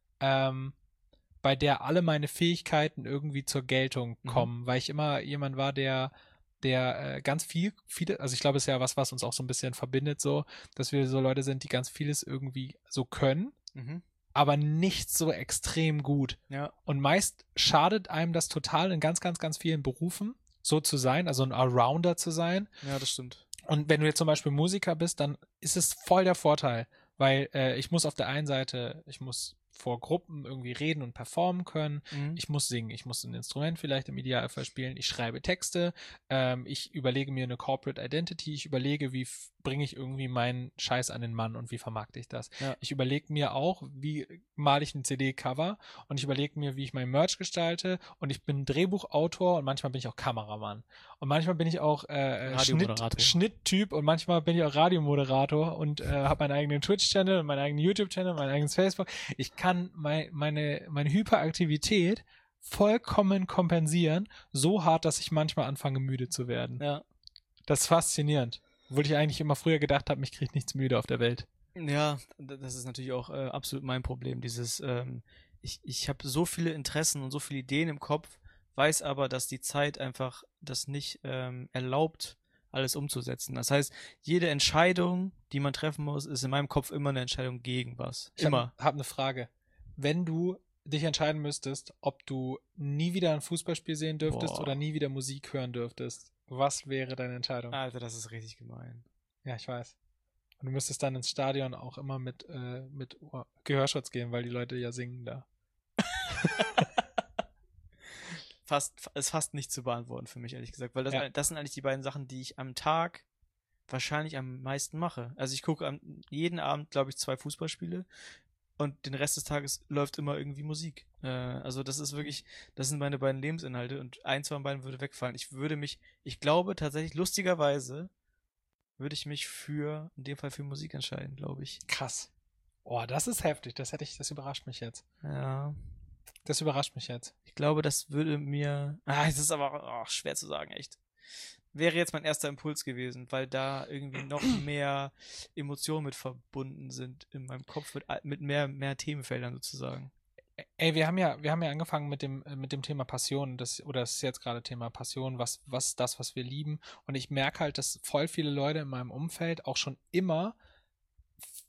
bei der alle meine Fähigkeiten irgendwie zur Geltung kommen, weil ich immer jemand war, der ganz viele, also ich glaube, es ist ja was uns auch so ein bisschen verbindet, so, dass wir so Leute sind, die ganz vieles irgendwie so können, aber nicht so extrem gut. Ja. Und meist schadet einem das total in ganz, ganz, ganz vielen Berufen, so zu sein, also ein Allrounder zu sein. Ja, das stimmt. Und wenn du jetzt zum Beispiel Musiker bist, dann ist es voll der Vorteil, weil ich muss auf der einen Seite, vor Gruppen irgendwie reden und performen können. Ich muss singen, ich muss ein Instrument vielleicht im Idealfall spielen, ich schreibe Texte, ich überlege mir eine Corporate Identity, ich überlege, wie bringe ich irgendwie meinen Scheiß an den Mann und wie vermarkte ich das. Ja. Ich überlege mir auch, wie male ich ein CD-Cover und ich überlege mir, wie ich mein Merch gestalte und ich bin Drehbuchautor und manchmal bin ich auch Kameramann. Und manchmal bin ich auch Schnitttyp und manchmal bin ich auch Radiomoderator und habe meinen eigenen Twitch-Channel und meinen eigenen YouTube-Channel, mein eigenes Facebook. Ich kann meine Hyperaktivität vollkommen kompensieren, so hart, dass ich manchmal anfange, müde zu werden. Ja. Das ist faszinierend. Obwohl ich eigentlich immer früher gedacht habe, mich kriegt nichts müde auf der Welt. Ja, das ist natürlich auch absolut mein Problem. Ich habe so viele Interessen und so viele Ideen im Kopf, weiß aber, dass die Zeit einfach das nicht erlaubt, alles umzusetzen. Das heißt, jede Entscheidung, die man treffen muss, ist in meinem Kopf immer eine Entscheidung gegen was. Immer. Ich habe eine Frage. Wenn du dich entscheiden müsstest, ob du nie wieder ein Fußballspiel sehen dürftest oder nie wieder Musik hören dürftest, was wäre deine Entscheidung? Alter, das ist richtig gemein. Ja, ich weiß. Und du müsstest dann ins Stadion auch immer mit Gehörschutz gehen, weil die Leute ja singen da. Ist fast nicht zu beantworten für mich, ehrlich gesagt, weil das sind eigentlich die beiden Sachen, die ich am Tag wahrscheinlich am meisten mache. Also ich gucke jeden Abend, glaube ich, 2 Fußballspiele und den Rest des Tages läuft immer irgendwie Musik. Also das sind meine beiden Lebensinhalte und eins von beiden würde wegfallen. Ich glaube tatsächlich, lustigerweise würde ich mich in dem Fall für Musik entscheiden, glaube ich. Krass. Oh, das ist heftig. Das überrascht mich jetzt. Ja. Das überrascht mich jetzt. Ich glaube, das würde mir... es ist aber schwer zu sagen, echt. Wäre jetzt mein erster Impuls gewesen, weil da irgendwie noch mehr Emotionen mit verbunden sind in meinem Kopf, mit mehr Themenfeldern sozusagen. Ey, wir haben ja angefangen mit dem Thema Passion, das ist jetzt gerade Thema Passion, was das, was wir lieben. Und ich merke halt, dass voll viele Leute in meinem Umfeld auch schon immer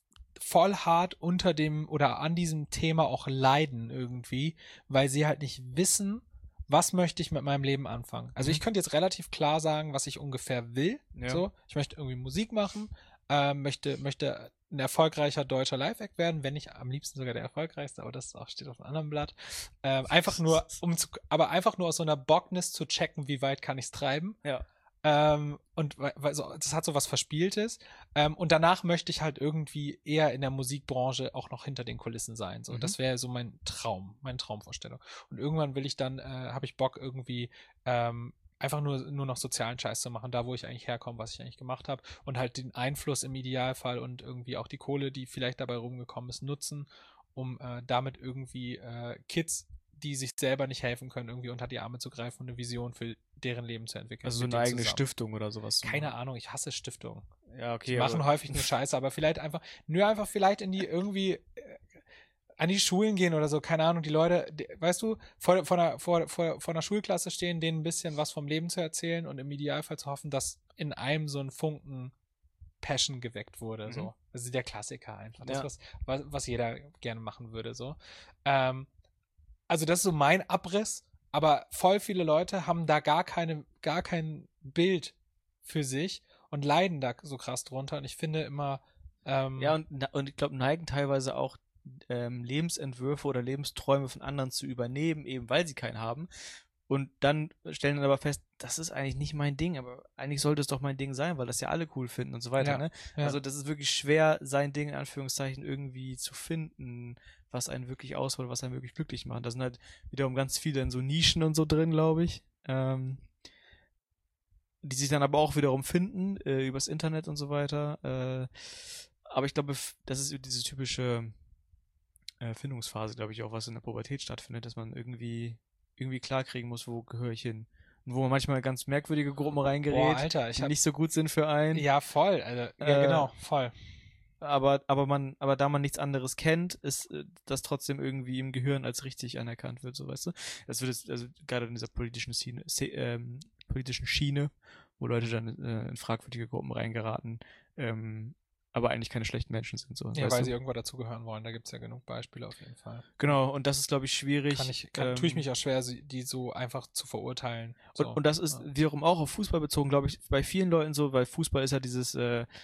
voll hart unter dem oder an diesem Thema auch leiden irgendwie, weil sie halt nicht wissen, was möchte ich mit meinem Leben anfangen. Also ich könnte jetzt relativ klar sagen, was ich ungefähr will. Ja. So, ich möchte irgendwie Musik machen, möchte ein erfolgreicher deutscher Live-Act werden, wenn nicht am liebsten sogar der erfolgreichste, aber das auch steht auf einem anderen Blatt. Einfach nur, aber einfach nur aus so einer Bockness zu checken, wie weit kann ich es treiben. Ja. Und das hat so was Verspieltes. Und danach möchte ich halt irgendwie eher in der Musikbranche auch noch hinter den Kulissen sein. So, das wäre so meine Traumvorstellung. Und irgendwann will ich dann, habe ich Bock irgendwie einfach nur noch sozialen Scheiß zu machen, da wo ich eigentlich herkomme, was ich eigentlich gemacht habe und halt den Einfluss im Idealfall und irgendwie auch die Kohle, die vielleicht dabei rumgekommen ist, nutzen, um damit irgendwie Kids, die sich selber nicht helfen können, irgendwie unter die Arme zu greifen und eine Vision für deren Leben zu entwickeln. Also so eine eigene Stiftung oder sowas. Keine Ahnung, ich hasse Stiftungen. Ja, okay. Die machen häufig nur Scheiße, aber vielleicht einfach vielleicht in die irgendwie an die Schulen gehen oder so, keine Ahnung, die Leute, weißt du, vor einer Schulklasse stehen, denen ein bisschen was vom Leben zu erzählen und im Idealfall zu hoffen, dass in einem so ein Funken Passion geweckt wurde, so. Das ist der Klassiker einfach. Das, was jeder gerne machen würde, so. Also das ist so mein Abriss, aber voll viele Leute haben da gar kein Bild für sich und leiden da so krass drunter und ich finde immer und ich glaube, neigen teilweise auch Lebensentwürfe oder Lebensträume von anderen zu übernehmen, eben weil sie keinen haben. Und dann stellen dann aber fest, das ist eigentlich nicht mein Ding, aber eigentlich sollte es doch mein Ding sein, weil das ja alle cool finden und so weiter. Ne? Ja. Also das ist wirklich schwer, sein Ding in Anführungszeichen irgendwie zu finden, was einen wirklich ausholt, was einen wirklich glücklich macht. Da sind halt wiederum ganz viele in so Nischen und so drin, glaube ich. Die sich dann aber auch wiederum finden, übers Internet und so weiter. Aber ich glaube, das ist diese typische Findungsphase, glaube ich, auch was in der Pubertät stattfindet, dass man irgendwie klarkriegen muss, wo gehöre ich hin. Und wo man manchmal ganz merkwürdige Gruppen reingerät, Boah, Alter, die nicht so gut sind für einen. Ja, voll. Also, ja, genau, voll. Aber da man nichts anderes kennt, ist das trotzdem irgendwie im Gehirn als richtig anerkannt wird, so weißt du. Das wird jetzt, also gerade in dieser politischen Schiene, wo Leute dann in fragwürdige Gruppen reingeraten, aber eigentlich keine schlechten Menschen sind. So, ja, weil sie irgendwo dazugehören wollen. Da gibt es ja genug Beispiele auf jeden Fall. Genau, und das ist, glaube ich, schwierig. Tue ich mich auch schwer, die so einfach zu verurteilen. So. Und das ist wiederum auch auf Fußball bezogen, glaube ich, bei vielen Leuten so, weil Fußball ist ja dieses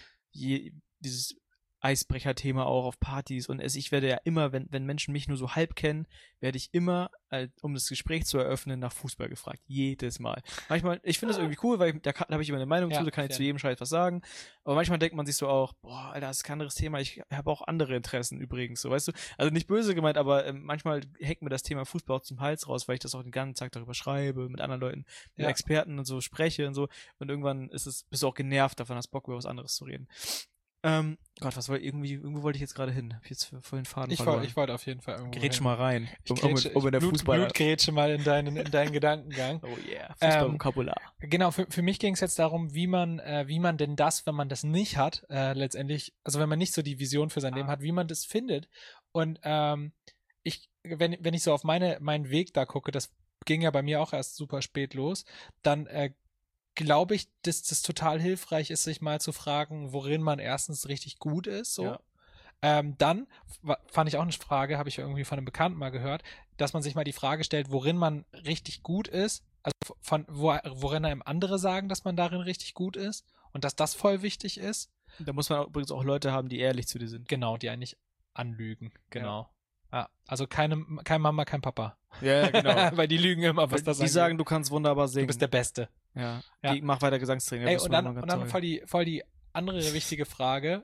Eisbrecher-Thema auch auf Partys und ich werde ja immer, wenn Menschen mich nur so halb kennen, werde ich immer, um das Gespräch zu eröffnen, nach Fußball gefragt. Jedes Mal. Manchmal, ich finde das irgendwie cool, weil da habe ich immer eine Meinung zu, da kann ich zu jedem Scheiß was sagen. Aber manchmal denkt man sich so auch, boah, Alter, das ist kein anderes Thema, ich habe auch andere Interessen übrigens, so, weißt du. Also nicht böse gemeint, aber manchmal hängt mir das Thema Fußball auch zum Hals raus, weil ich das auch den ganzen Tag darüber schreibe, mit anderen Leuten, mit Experten und so spreche und so. Und irgendwann bist du auch genervt davon, hast Bock, über was anderes zu reden. Gott, irgendwo wollte ich jetzt gerade hin. Hab jetzt voll den Faden verloren. Ich wollte auf jeden Fall irgendwo Grätsch mal rein. In der Blutgrätsche mal in deinen Gedankengang. Oh yeah, Fußballvokabular. Genau, für mich ging es jetzt darum, wie man denn das, wenn man das nicht hat, letztendlich, also wenn man nicht so die Vision für sein Leben hat, wie man das findet. Und wenn ich so auf meinen Weg da gucke, das ging ja bei mir auch erst super spät los, dann glaube ich, dass das total hilfreich ist, sich mal zu fragen, worin man erstens richtig gut ist. So. Ja. Dann fand ich auch eine Frage, habe ich irgendwie von einem Bekannten mal gehört, dass man sich mal die Frage stellt, worin man richtig gut ist, also worin einem andere sagen, dass man darin richtig gut ist und dass das voll wichtig ist. Da muss man übrigens auch Leute haben, die ehrlich zu dir sind. Genau, die einen nicht anlügen. Genau. Ja, also kein Mama, kein Papa. Ja, genau. Weil die lügen immer, was das Die sagen, du kannst wunderbar singen. Du bist der Beste. Ja. Mach weiter Gesangstraining. Ey, und dann voll die andere wichtige Frage.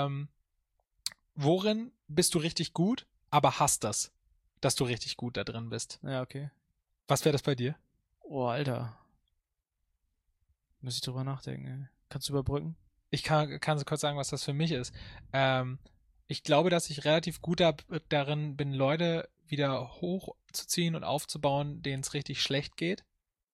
Worin bist du richtig gut, aber hast das, dass du richtig gut da drin bist? Ja, okay. Was wäre das bei dir? Oh, Alter. Muss ich drüber nachdenken, ey. Kannst du überbrücken? Ich kann so kurz sagen, was das für mich ist. Ich glaube, dass ich relativ gut darin bin, Leute wieder hochzuziehen und aufzubauen, denen es richtig schlecht geht.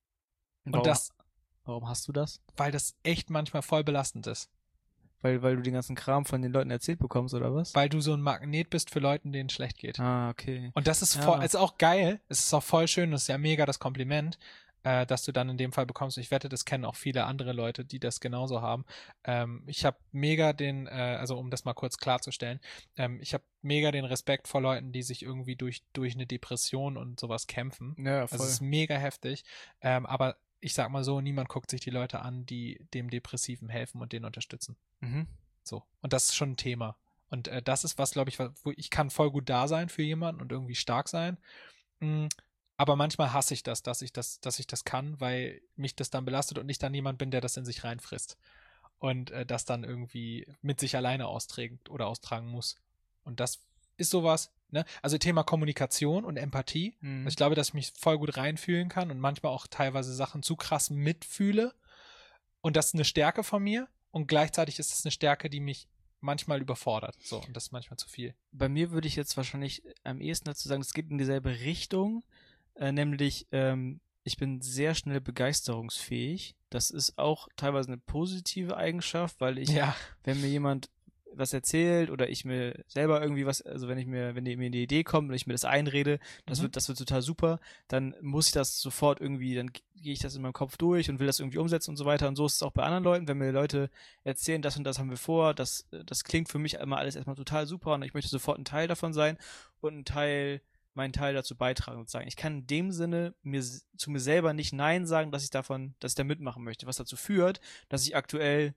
Warum hast du das? Weil das echt manchmal voll belastend ist. Weil du den ganzen Kram von den Leuten erzählt bekommst, oder was? Weil du so ein Magnet bist für Leute, denen es schlecht geht. Ah, okay. Und das ist ist auch geil. Es ist auch voll schön. Das ist ja mega das Kompliment. dass du dann in dem Fall bekommst. Ich wette, das kennen auch viele andere Leute, die das genauso haben. Ich habe mega also um das mal kurz klarzustellen, ich habe mega den Respekt vor Leuten, die sich irgendwie durch eine Depression und sowas kämpfen. Ja, Also es ist mega heftig. Aber ich sag mal so, niemand guckt sich die Leute an, die dem Depressiven helfen und den unterstützen. Mhm. So. Und das ist schon ein Thema. Und das ist was, glaube ich, wo ich kann voll gut da sein für jemanden und irgendwie stark sein. Aber manchmal hasse ich das, dass ich das kann, weil mich das dann belastet und ich dann jemand bin, der das in sich reinfrisst. Und das dann irgendwie mit sich alleine austrägt oder austragen muss. Und das ist sowas, ne? Also Thema Kommunikation und Empathie. Mhm. Ich glaube, dass ich mich voll gut reinfühlen kann und manchmal auch teilweise Sachen zu krass mitfühle. Und das ist eine Stärke von mir. Und gleichzeitig ist es eine Stärke, die mich manchmal überfordert. So, und das ist manchmal zu viel. Bei mir würde ich jetzt wahrscheinlich am ehesten dazu sagen, es geht in dieselbe Richtung, nämlich ich bin sehr schnell begeisterungsfähig. Das ist auch teilweise eine positive Eigenschaft, weil wenn mir jemand was erzählt oder ich mir selber irgendwie was, also wenn mir eine Idee kommt und ich mir das einrede, das wird total super, dann muss ich das sofort irgendwie, dann gehe ich das in meinem Kopf durch und will das irgendwie umsetzen und so weiter. Und so ist es auch bei anderen Leuten, wenn mir Leute erzählen, das und das haben wir vor, das klingt für mich immer alles erstmal total super und ich möchte sofort ein Teil davon sein und meinen Teil dazu beitragen und sagen. Ich kann in dem Sinne zu mir selber nicht Nein sagen, dass ich da mitmachen möchte, was dazu führt, dass ich aktuell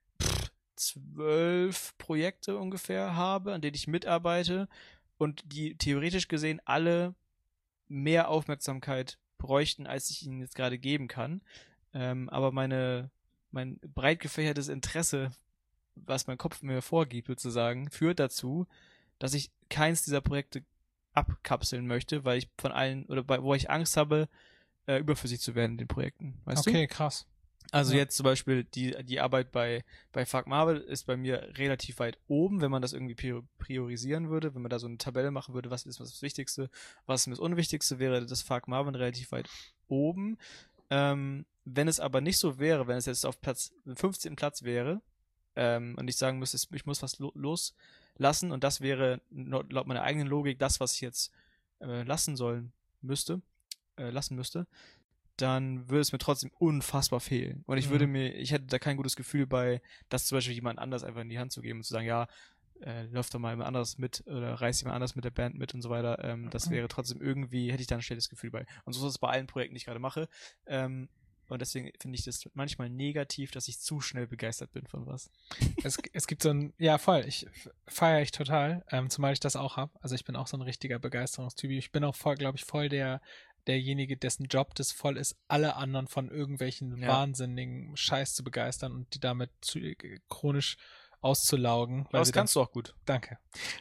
12 Projekte ungefähr habe, an denen ich mitarbeite und die theoretisch gesehen alle mehr Aufmerksamkeit bräuchten, als ich ihnen jetzt gerade geben kann. Aber mein breit gefächertes Interesse, was mein Kopf mir vorgibt sozusagen, führt dazu, dass ich keins dieser Projekte abkapseln möchte, weil ich von allen, wo ich Angst habe, überflüssig zu werden in den Projekten. Weißt du? Okay, krass. Also jetzt zum Beispiel die Arbeit bei Fuck Marvel ist bei mir relativ weit oben, wenn man das irgendwie priorisieren würde, wenn man da so eine Tabelle machen würde, was ist das Wichtigste, was ist das Unwichtigste, wäre das Fuck Marvel relativ weit oben. Wenn es aber nicht so wäre, wenn es jetzt auf 15. Platz wäre und ich sagen müsste, ich muss was loslassen und das wäre laut meiner eigenen Logik das, was ich jetzt lassen müsste, dann würde es mir trotzdem unfassbar fehlen. Und ich hätte da kein gutes Gefühl bei, das zum Beispiel jemand anders einfach in die Hand zu geben und zu sagen, ja, läuft doch mal jemand anders mit oder reißt jemand anders mit der Band mit und so weiter. Das wäre trotzdem irgendwie, hätte ich da ein schlechtes Gefühl bei. Und so ist es bei allen Projekten, die ich gerade mache. Und deswegen finde ich das manchmal negativ, dass ich zu schnell begeistert bin von was. Es gibt so ja voll, feiere ich total, zumal ich das auch habe. Also ich bin auch so ein richtiger Begeisterungstyp. Ich bin auch glaube ich, voll derjenige, dessen Job das voll ist, alle anderen von irgendwelchen wahnsinnigen Scheiß zu begeistern und die damit chronisch auszulaugen. Aber das kannst du auch gut. Danke.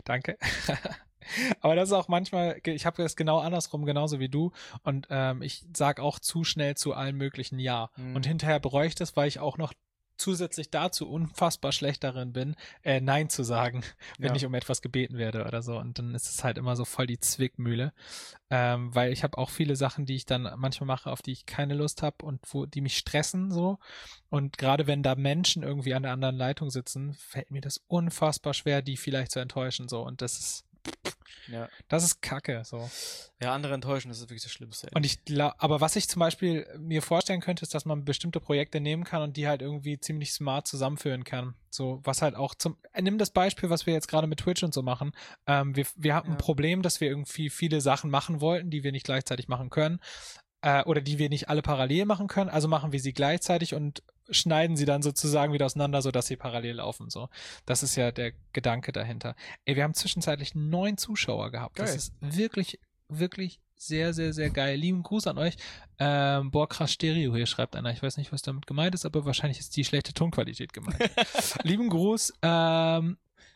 Aber das ist auch manchmal, ich habe das genau andersrum, genauso wie du und ich sag auch zu schnell zu allen möglichen Ja. Und hinterher bereue ich das, weil ich auch noch zusätzlich dazu unfassbar schlecht darin bin, Nein zu sagen, wenn ich um etwas gebeten werde oder so. Und dann ist es halt immer so voll die Zwickmühle. Weil ich habe auch viele Sachen, die ich dann manchmal mache, auf die ich keine Lust habe und die mich stressen so. Und gerade wenn da Menschen irgendwie an der anderen Leitung sitzen, fällt mir das unfassbar schwer, die vielleicht zu enttäuschen so. Und das ist Kacke, so. Ja, andere enttäuschen, das ist wirklich das Schlimmste. Und aber was ich zum Beispiel mir vorstellen könnte, ist, dass man bestimmte Projekte nehmen kann und die halt irgendwie ziemlich smart zusammenführen kann. So, was halt auch nimm das Beispiel, was wir jetzt gerade mit Twitch und so machen. Wir hatten ein Problem, dass wir irgendwie viele Sachen machen wollten, die wir nicht gleichzeitig machen können. Oder die wir nicht alle parallel machen können. Also machen wir sie gleichzeitig und schneiden sie dann sozusagen wieder auseinander, sodass sie parallel laufen. So, das ist ja der Gedanke dahinter. Ey, wir haben zwischenzeitlich 9 Zuschauer gehabt. Geil. Das ist wirklich, wirklich sehr, sehr, sehr geil. Lieben Gruß an euch. Krass Stereo hier schreibt einer. Ich weiß nicht, was damit gemeint ist, aber wahrscheinlich ist die schlechte Tonqualität gemeint. Lieben Gruß an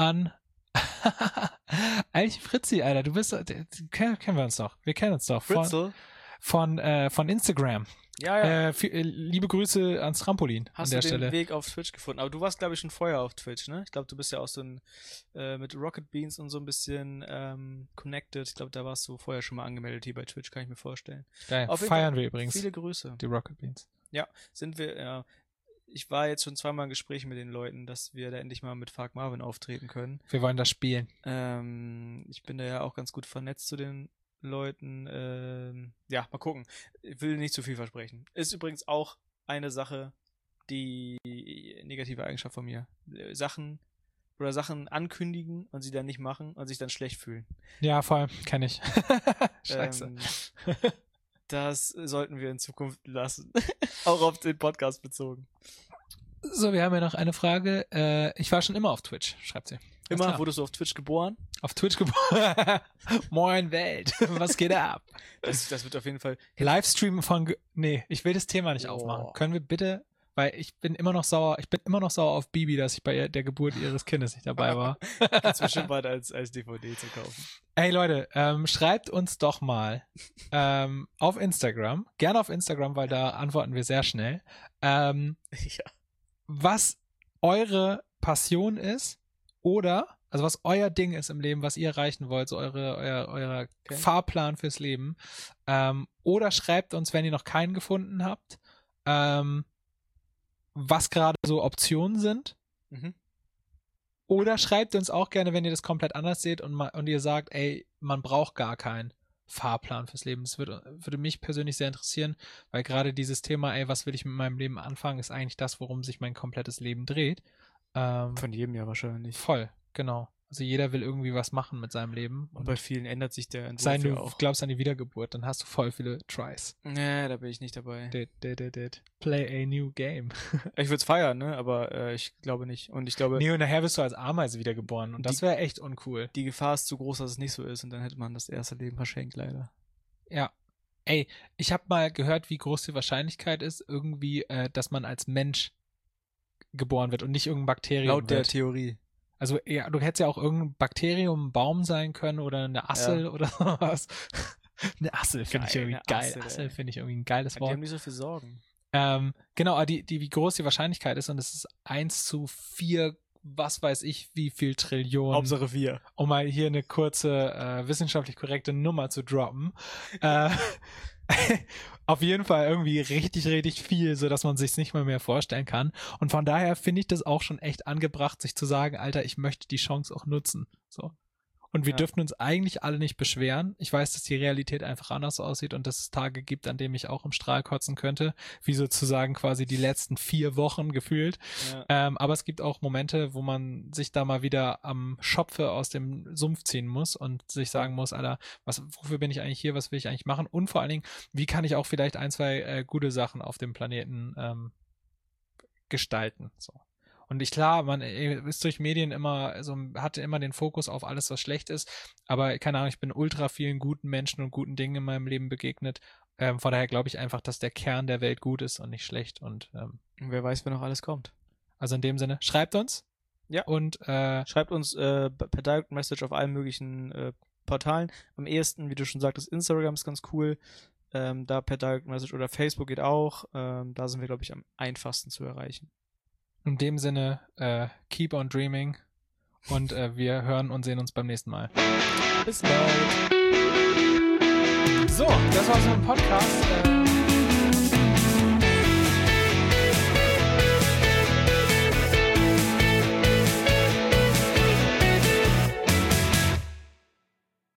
eigentlich Fritzi, Alter. Du bist, kennen wir uns doch. Wir kennen uns doch. Fritzl? Von Instagram. Ja. Liebe Grüße ans Trampolin Hast an der du den Stelle. Weg auf Twitch gefunden? Aber du warst, glaube ich, schon vorher auf Twitch, ne? Ich glaube, du bist ja auch so mit Rocket Beans und so ein bisschen connected. Ich glaube, da warst du vorher schon mal angemeldet hier bei Twitch, kann ich mir vorstellen. Geil. Auf jeden Feiern Fall wir übrigens. Viele Grüße. Die Rocket Beans. Ja, sind wir, ja. Ich war jetzt schon zweimal im Gespräch mit den Leuten, dass wir da endlich mal mit Fuck Marvin auftreten können. Wir wollen das spielen. Ich bin da ja auch ganz gut vernetzt zu den Leuten, ja, mal gucken. Ich will nicht zu viel versprechen. Ist übrigens auch eine Sache, die negative Eigenschaft von mir. Sachen ankündigen und sie dann nicht machen und sich dann schlecht fühlen. Ja, voll, kenne ich. Scheiße. Das sollten wir in Zukunft lassen. Auch auf den Podcast bezogen. So, wir haben ja noch eine Frage. Ich war schon immer auf Twitch, schreibt sie. Immer? Wurdest du auf Twitch geboren? Auf Twitch geboren. Moin Welt. Was geht ab? Das wird auf jeden Fall... Livestream von... Nee, ich will das Thema nicht aufmachen. Können wir bitte... Weil ich bin immer noch sauer auf Bibi, dass ich bei der Geburt ihres Kindes nicht dabei war. Gibt's bestimmt bald als DVD zu kaufen. Ey Leute, schreibt uns doch mal auf Instagram, gerne auf Instagram, weil da antworten wir sehr schnell, Ja. was eure Passion ist oder, also was euer Ding ist im Leben, was ihr erreichen wollt, so euer Fahrplan fürs Leben. Oder schreibt uns, wenn ihr noch keinen gefunden habt, was gerade so Optionen sind. Mhm. Oder schreibt uns auch gerne, wenn ihr das komplett anders seht und ihr sagt, ey, man braucht gar keinen Fahrplan fürs Leben. Das würde mich persönlich sehr interessieren, weil gerade dieses Thema, ey, was will ich mit meinem Leben anfangen, ist eigentlich das, worum sich mein komplettes Leben dreht. Von jedem ja wahrscheinlich. Voll, genau. Also jeder will irgendwie was machen mit seinem Leben. Und bei vielen ändert sich der Entwurf Sei du auch. glaubst an die Wiedergeburt, dann hast du voll viele Tries. Nee, da bin ich nicht dabei. Play a new game. Ich würde es feiern, ne? Aber ich glaube nicht. Und ich glaube... Nee, und nachher wirst du als Ameise wiedergeboren. Und das wäre echt uncool. Die Gefahr ist zu groß, dass es nicht so ist. Und dann hätte man das erste Leben verschenkt, leider. Ja. Ey, ich habe mal gehört, wie groß die Wahrscheinlichkeit ist, irgendwie, dass man als Mensch geboren wird und nicht irgendein Bakterium Laut der wird. Theorie. Also, ja, du hättest ja auch irgendein Bakterium, ein Baum sein können oder eine Assel oder sowas. Eine Assel finde ich irgendwie geil. Assel finde ich irgendwie ein geiles Wort. Die haben nicht so viel Sorgen. Genau, aber wie groß die Wahrscheinlichkeit ist, und es ist 1:4, was weiß ich, wie viel Trillionen. Hauptsache 4. Um mal hier eine kurze, wissenschaftlich korrekte Nummer zu droppen. Auf jeden Fall irgendwie richtig, richtig viel, so dass man sich's nicht mal mehr vorstellen kann. Und von daher finde ich das auch schon echt angebracht, sich zu sagen, Alter, ich möchte die Chance auch nutzen. So. Und wir dürfen uns eigentlich alle nicht beschweren. Ich weiß, dass die Realität einfach anders aussieht und dass es Tage gibt, an denen ich auch im Strahl kotzen könnte, wie sozusagen quasi die letzten 4 Wochen gefühlt. Ja. Aber es gibt auch Momente, wo man sich da mal wieder am Schopfe aus dem Sumpf ziehen muss und sich sagen muss, Alter, wofür bin ich eigentlich hier, was will ich eigentlich machen? Und vor allen Dingen, wie kann ich auch vielleicht 1, 2 gute Sachen auf dem Planeten gestalten? So. Und klar, man ist durch Medien immer, also hatte immer den Fokus auf alles, was schlecht ist. Aber keine Ahnung, ich bin ultra vielen guten Menschen und guten Dingen in meinem Leben begegnet. Von daher glaube ich einfach, dass der Kern der Welt gut ist und nicht schlecht. Und wer weiß, wer noch alles kommt. Also in dem Sinne, schreibt uns. Ja. Und schreibt uns per Direct Message auf allen möglichen Portalen. Am ehesten, wie du schon sagtest, Instagram ist ganz cool. Da per Direct Message oder Facebook geht auch. Da sind wir, glaube ich, am einfachsten zu erreichen. In dem Sinne, keep on dreaming und wir hören und sehen uns beim nächsten Mal. Bis bald. So, das war's mit dem Podcast.